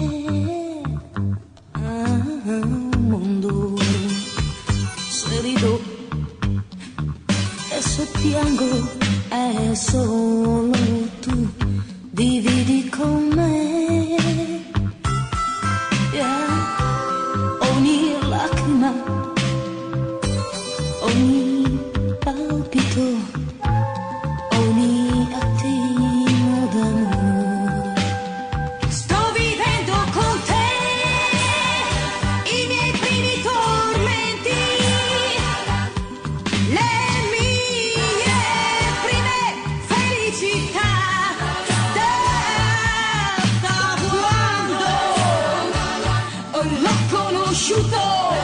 Ah, mondo, se rido e se piango è solo tu, dividi con me, yeah. Ogni lacrima, ogni palpito, ogni attimo d'amore. Sto vivendo con te i miei primi tormenti, le mie prime felicità, da quando l'ho conosciuto.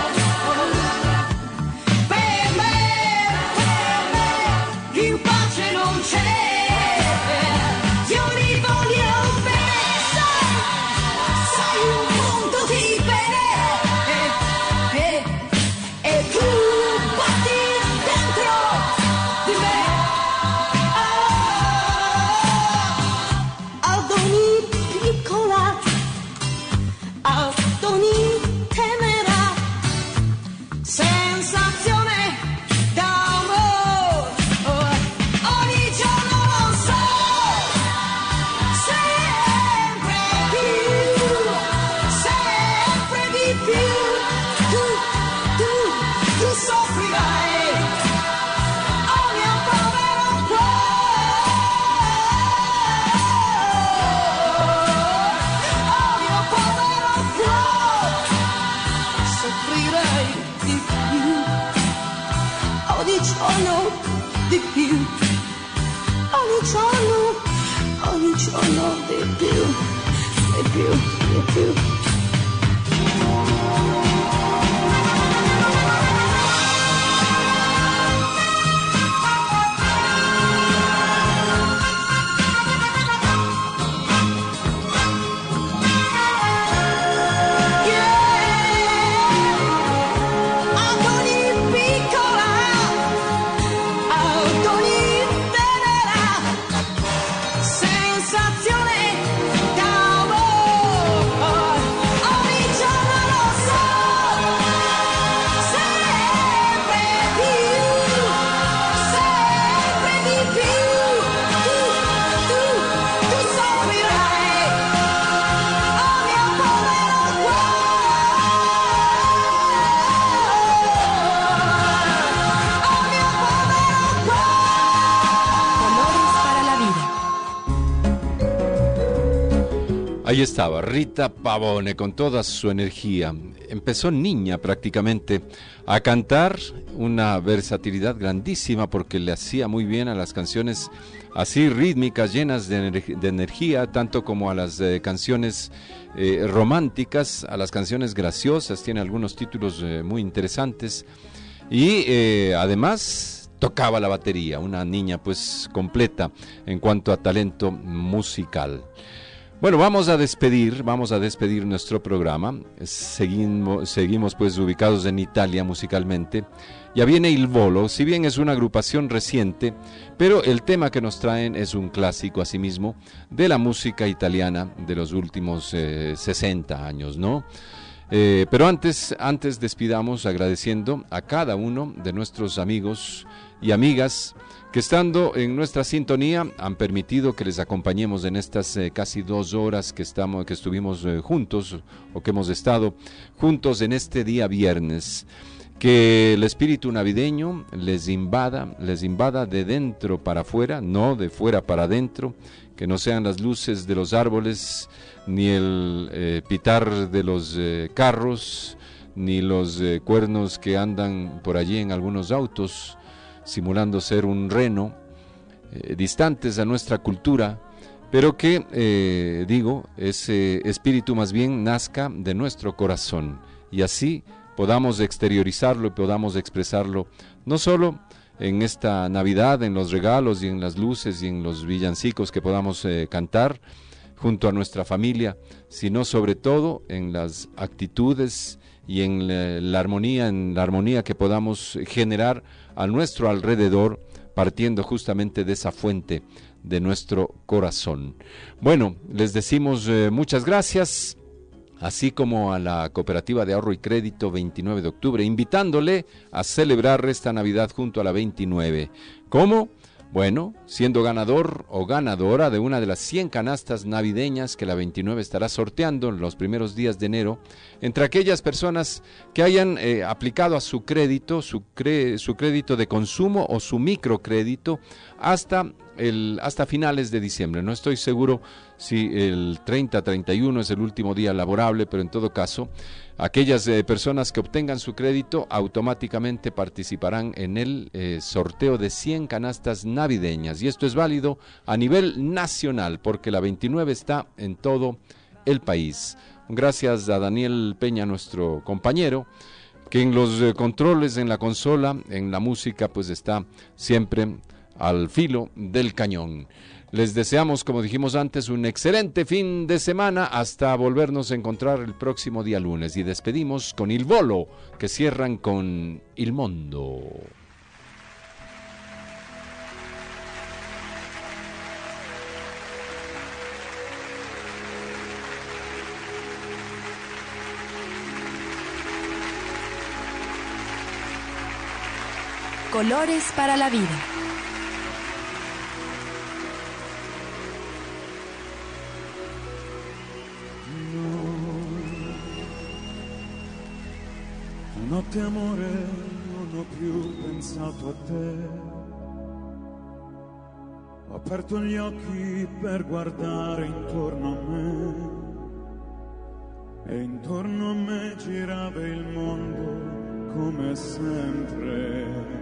Per me, per me, più pace non c'è. Io li voglio bene, sai, sai un mondo di bene. E, e, e tu batti dentro di me. Ah, ad ogni piccola, ad ogni tenera sensazione d'amore, ogni giorno lo so, sempre più, sempre di più, tu, tu, tu soffrirai, oh mio povero cuore, oh mio povero cuore, soffrirai di più, ogni giorno di più, ogni giorno, ogni giorno di più, di più, di più. Ad ogni piccola, ad ogni tenera sensazione d'amore, ogni giorno lo so, sempre più, sempre di più, tu, tu, tu soffrirai, oh mio povero cuore, oh mio povero Colores para la vida. Ahí estaba Rita Pavone con toda su energía. Empezó niña prácticamente a cantar, una versatilidad grandísima porque le hacía muy bien a las canciones así rítmicas, llenas de, ener- de energía, tanto como a las eh, canciones eh, románticas, a las canciones graciosas. Tiene algunos títulos eh, muy interesantes y eh, además tocaba la batería, una niña pues completa en cuanto a talento musical. Bueno, vamos a despedir, vamos a despedir nuestro programa. Seguimos, seguimos pues ubicados en Italia musicalmente. Ya viene Il Volo, si bien es una agrupación reciente, pero el tema que nos traen es un clásico asimismo de la música italiana de los últimos eh, sesenta años, ¿no? Eh, pero antes, antes despidamos agradeciendo a cada uno de nuestros amigos y amigas que estando en nuestra sintonía han permitido que les acompañemos en estas eh, casi dos horas que, estamos, que estuvimos eh, juntos o que hemos estado juntos en este día viernes. Que el espíritu navideño les invada, les invada de dentro para afuera, no de fuera para adentro, que no sean las luces de los árboles, ni el eh, pitar de los eh, carros, ni los eh, cuernos que andan por allí en algunos autos, simulando ser un reno, eh, distantes a nuestra cultura, pero que, eh, digo, ese espíritu más bien nazca de nuestro corazón, y así podamos exteriorizarlo y podamos expresarlo, no solo en esta Navidad, en los regalos y en las luces y en los villancicos que podamos eh, cantar junto a nuestra familia, sino sobre todo en las actitudes y en la, la armonía, en la armonía que podamos generar a nuestro alrededor, partiendo justamente de esa fuente de nuestro corazón. Bueno, les decimos eh, muchas gracias, así como a la Cooperativa de Ahorro y Crédito veintinueve de octubre, invitándole a celebrar esta Navidad junto a la veintinueve. ¿Cómo? Bueno, siendo ganador o ganadora de una de las cien canastas navideñas que la veintinueve estará sorteando en los primeros días de enero, entre aquellas personas que hayan eh, aplicado a su crédito, su, cre- su crédito de consumo o su microcrédito hasta, el, hasta finales de diciembre. No estoy seguro si el treinta, treinta y uno es el último día laborable, pero en todo caso, aquellas eh, personas que obtengan su crédito automáticamente participarán en el eh, sorteo de cien canastas navideñas. Y esto es válido a nivel nacional, porque la veintinueve está en todo el país. Gracias a Daniel Peña, nuestro compañero, que en los eh, controles, en la consola, en la música, pues está siempre al filo del cañón. Les deseamos, como dijimos antes, un excelente fin de semana hasta volvernos a encontrar el próximo día lunes. Y despedimos con Il Volo, que cierran con Il Mondo. Colores para la vida. Notte amore, non ho più pensato a te. Ho aperto gli occhi per guardare intorno a me. E intorno a me girava il mondo come sempre.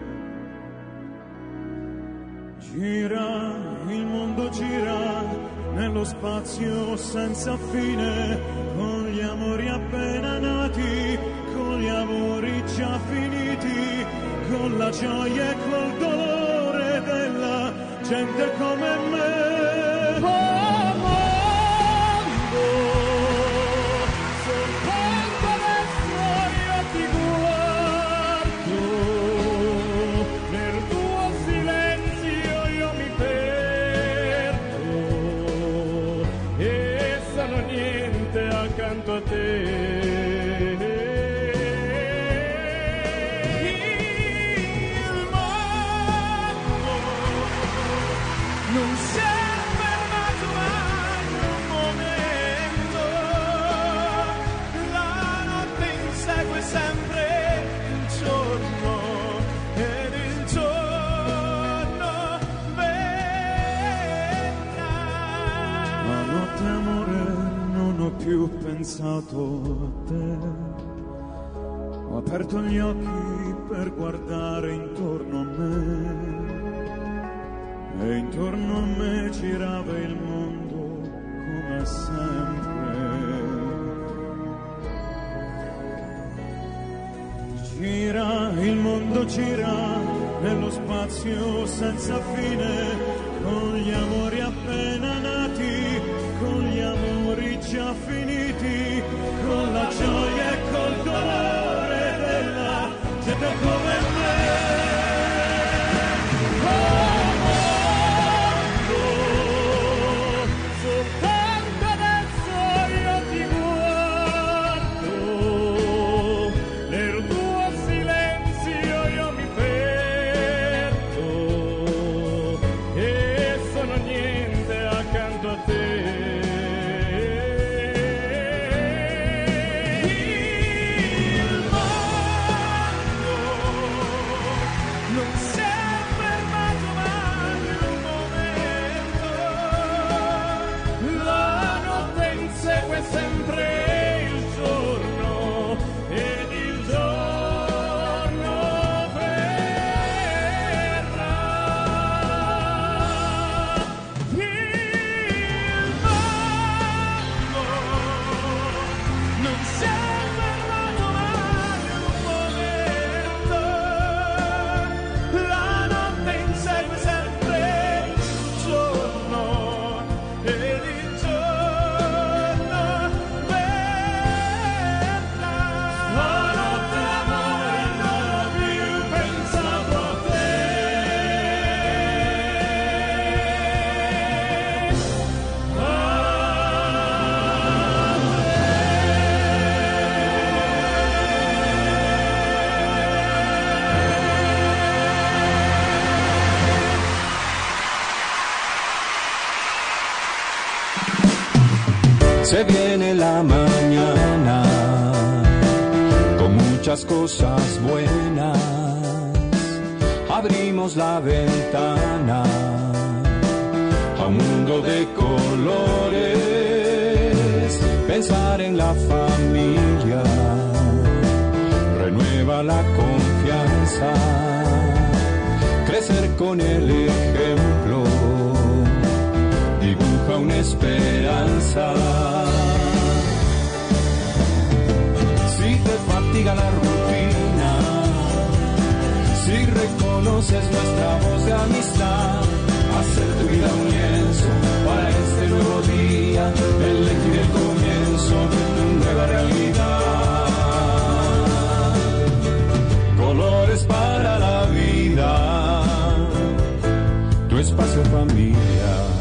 Gira, il mondo gira nello spazio senza fine, con gli amori appena nati, con gli amori già finiti, con la gioia e col dolore della gente come me. Oh mondo, soltanto adesso io ti guardo, nel tuo silenzio io mi perdo e sono niente accanto a te. Più pensato a te, ho aperto gli occhi per guardare intorno a me, e intorno a me girava il mondo come sempre. Gira, il mondo gira nello spazio senza fine, con gli amori appena nati, con gli amori già finiti, con la gioia e col dolore della gente come me. Oh mondo, soltanto adesso io ti guardo, Se viene la mañana con muchas cosas buenas. Abrimos la ventana a un mundo de colores. Pensar en la familia renueva la confianza. Crecer con el ejemplo dibuja una esperanza. Si te fatiga la rutina, si reconoces nuestra voz de amistad, hacer tu vida un lienzo para este nuevo día, elegir el comienzo de tu nueva realidad. Colores para la vida, tu espacio familia.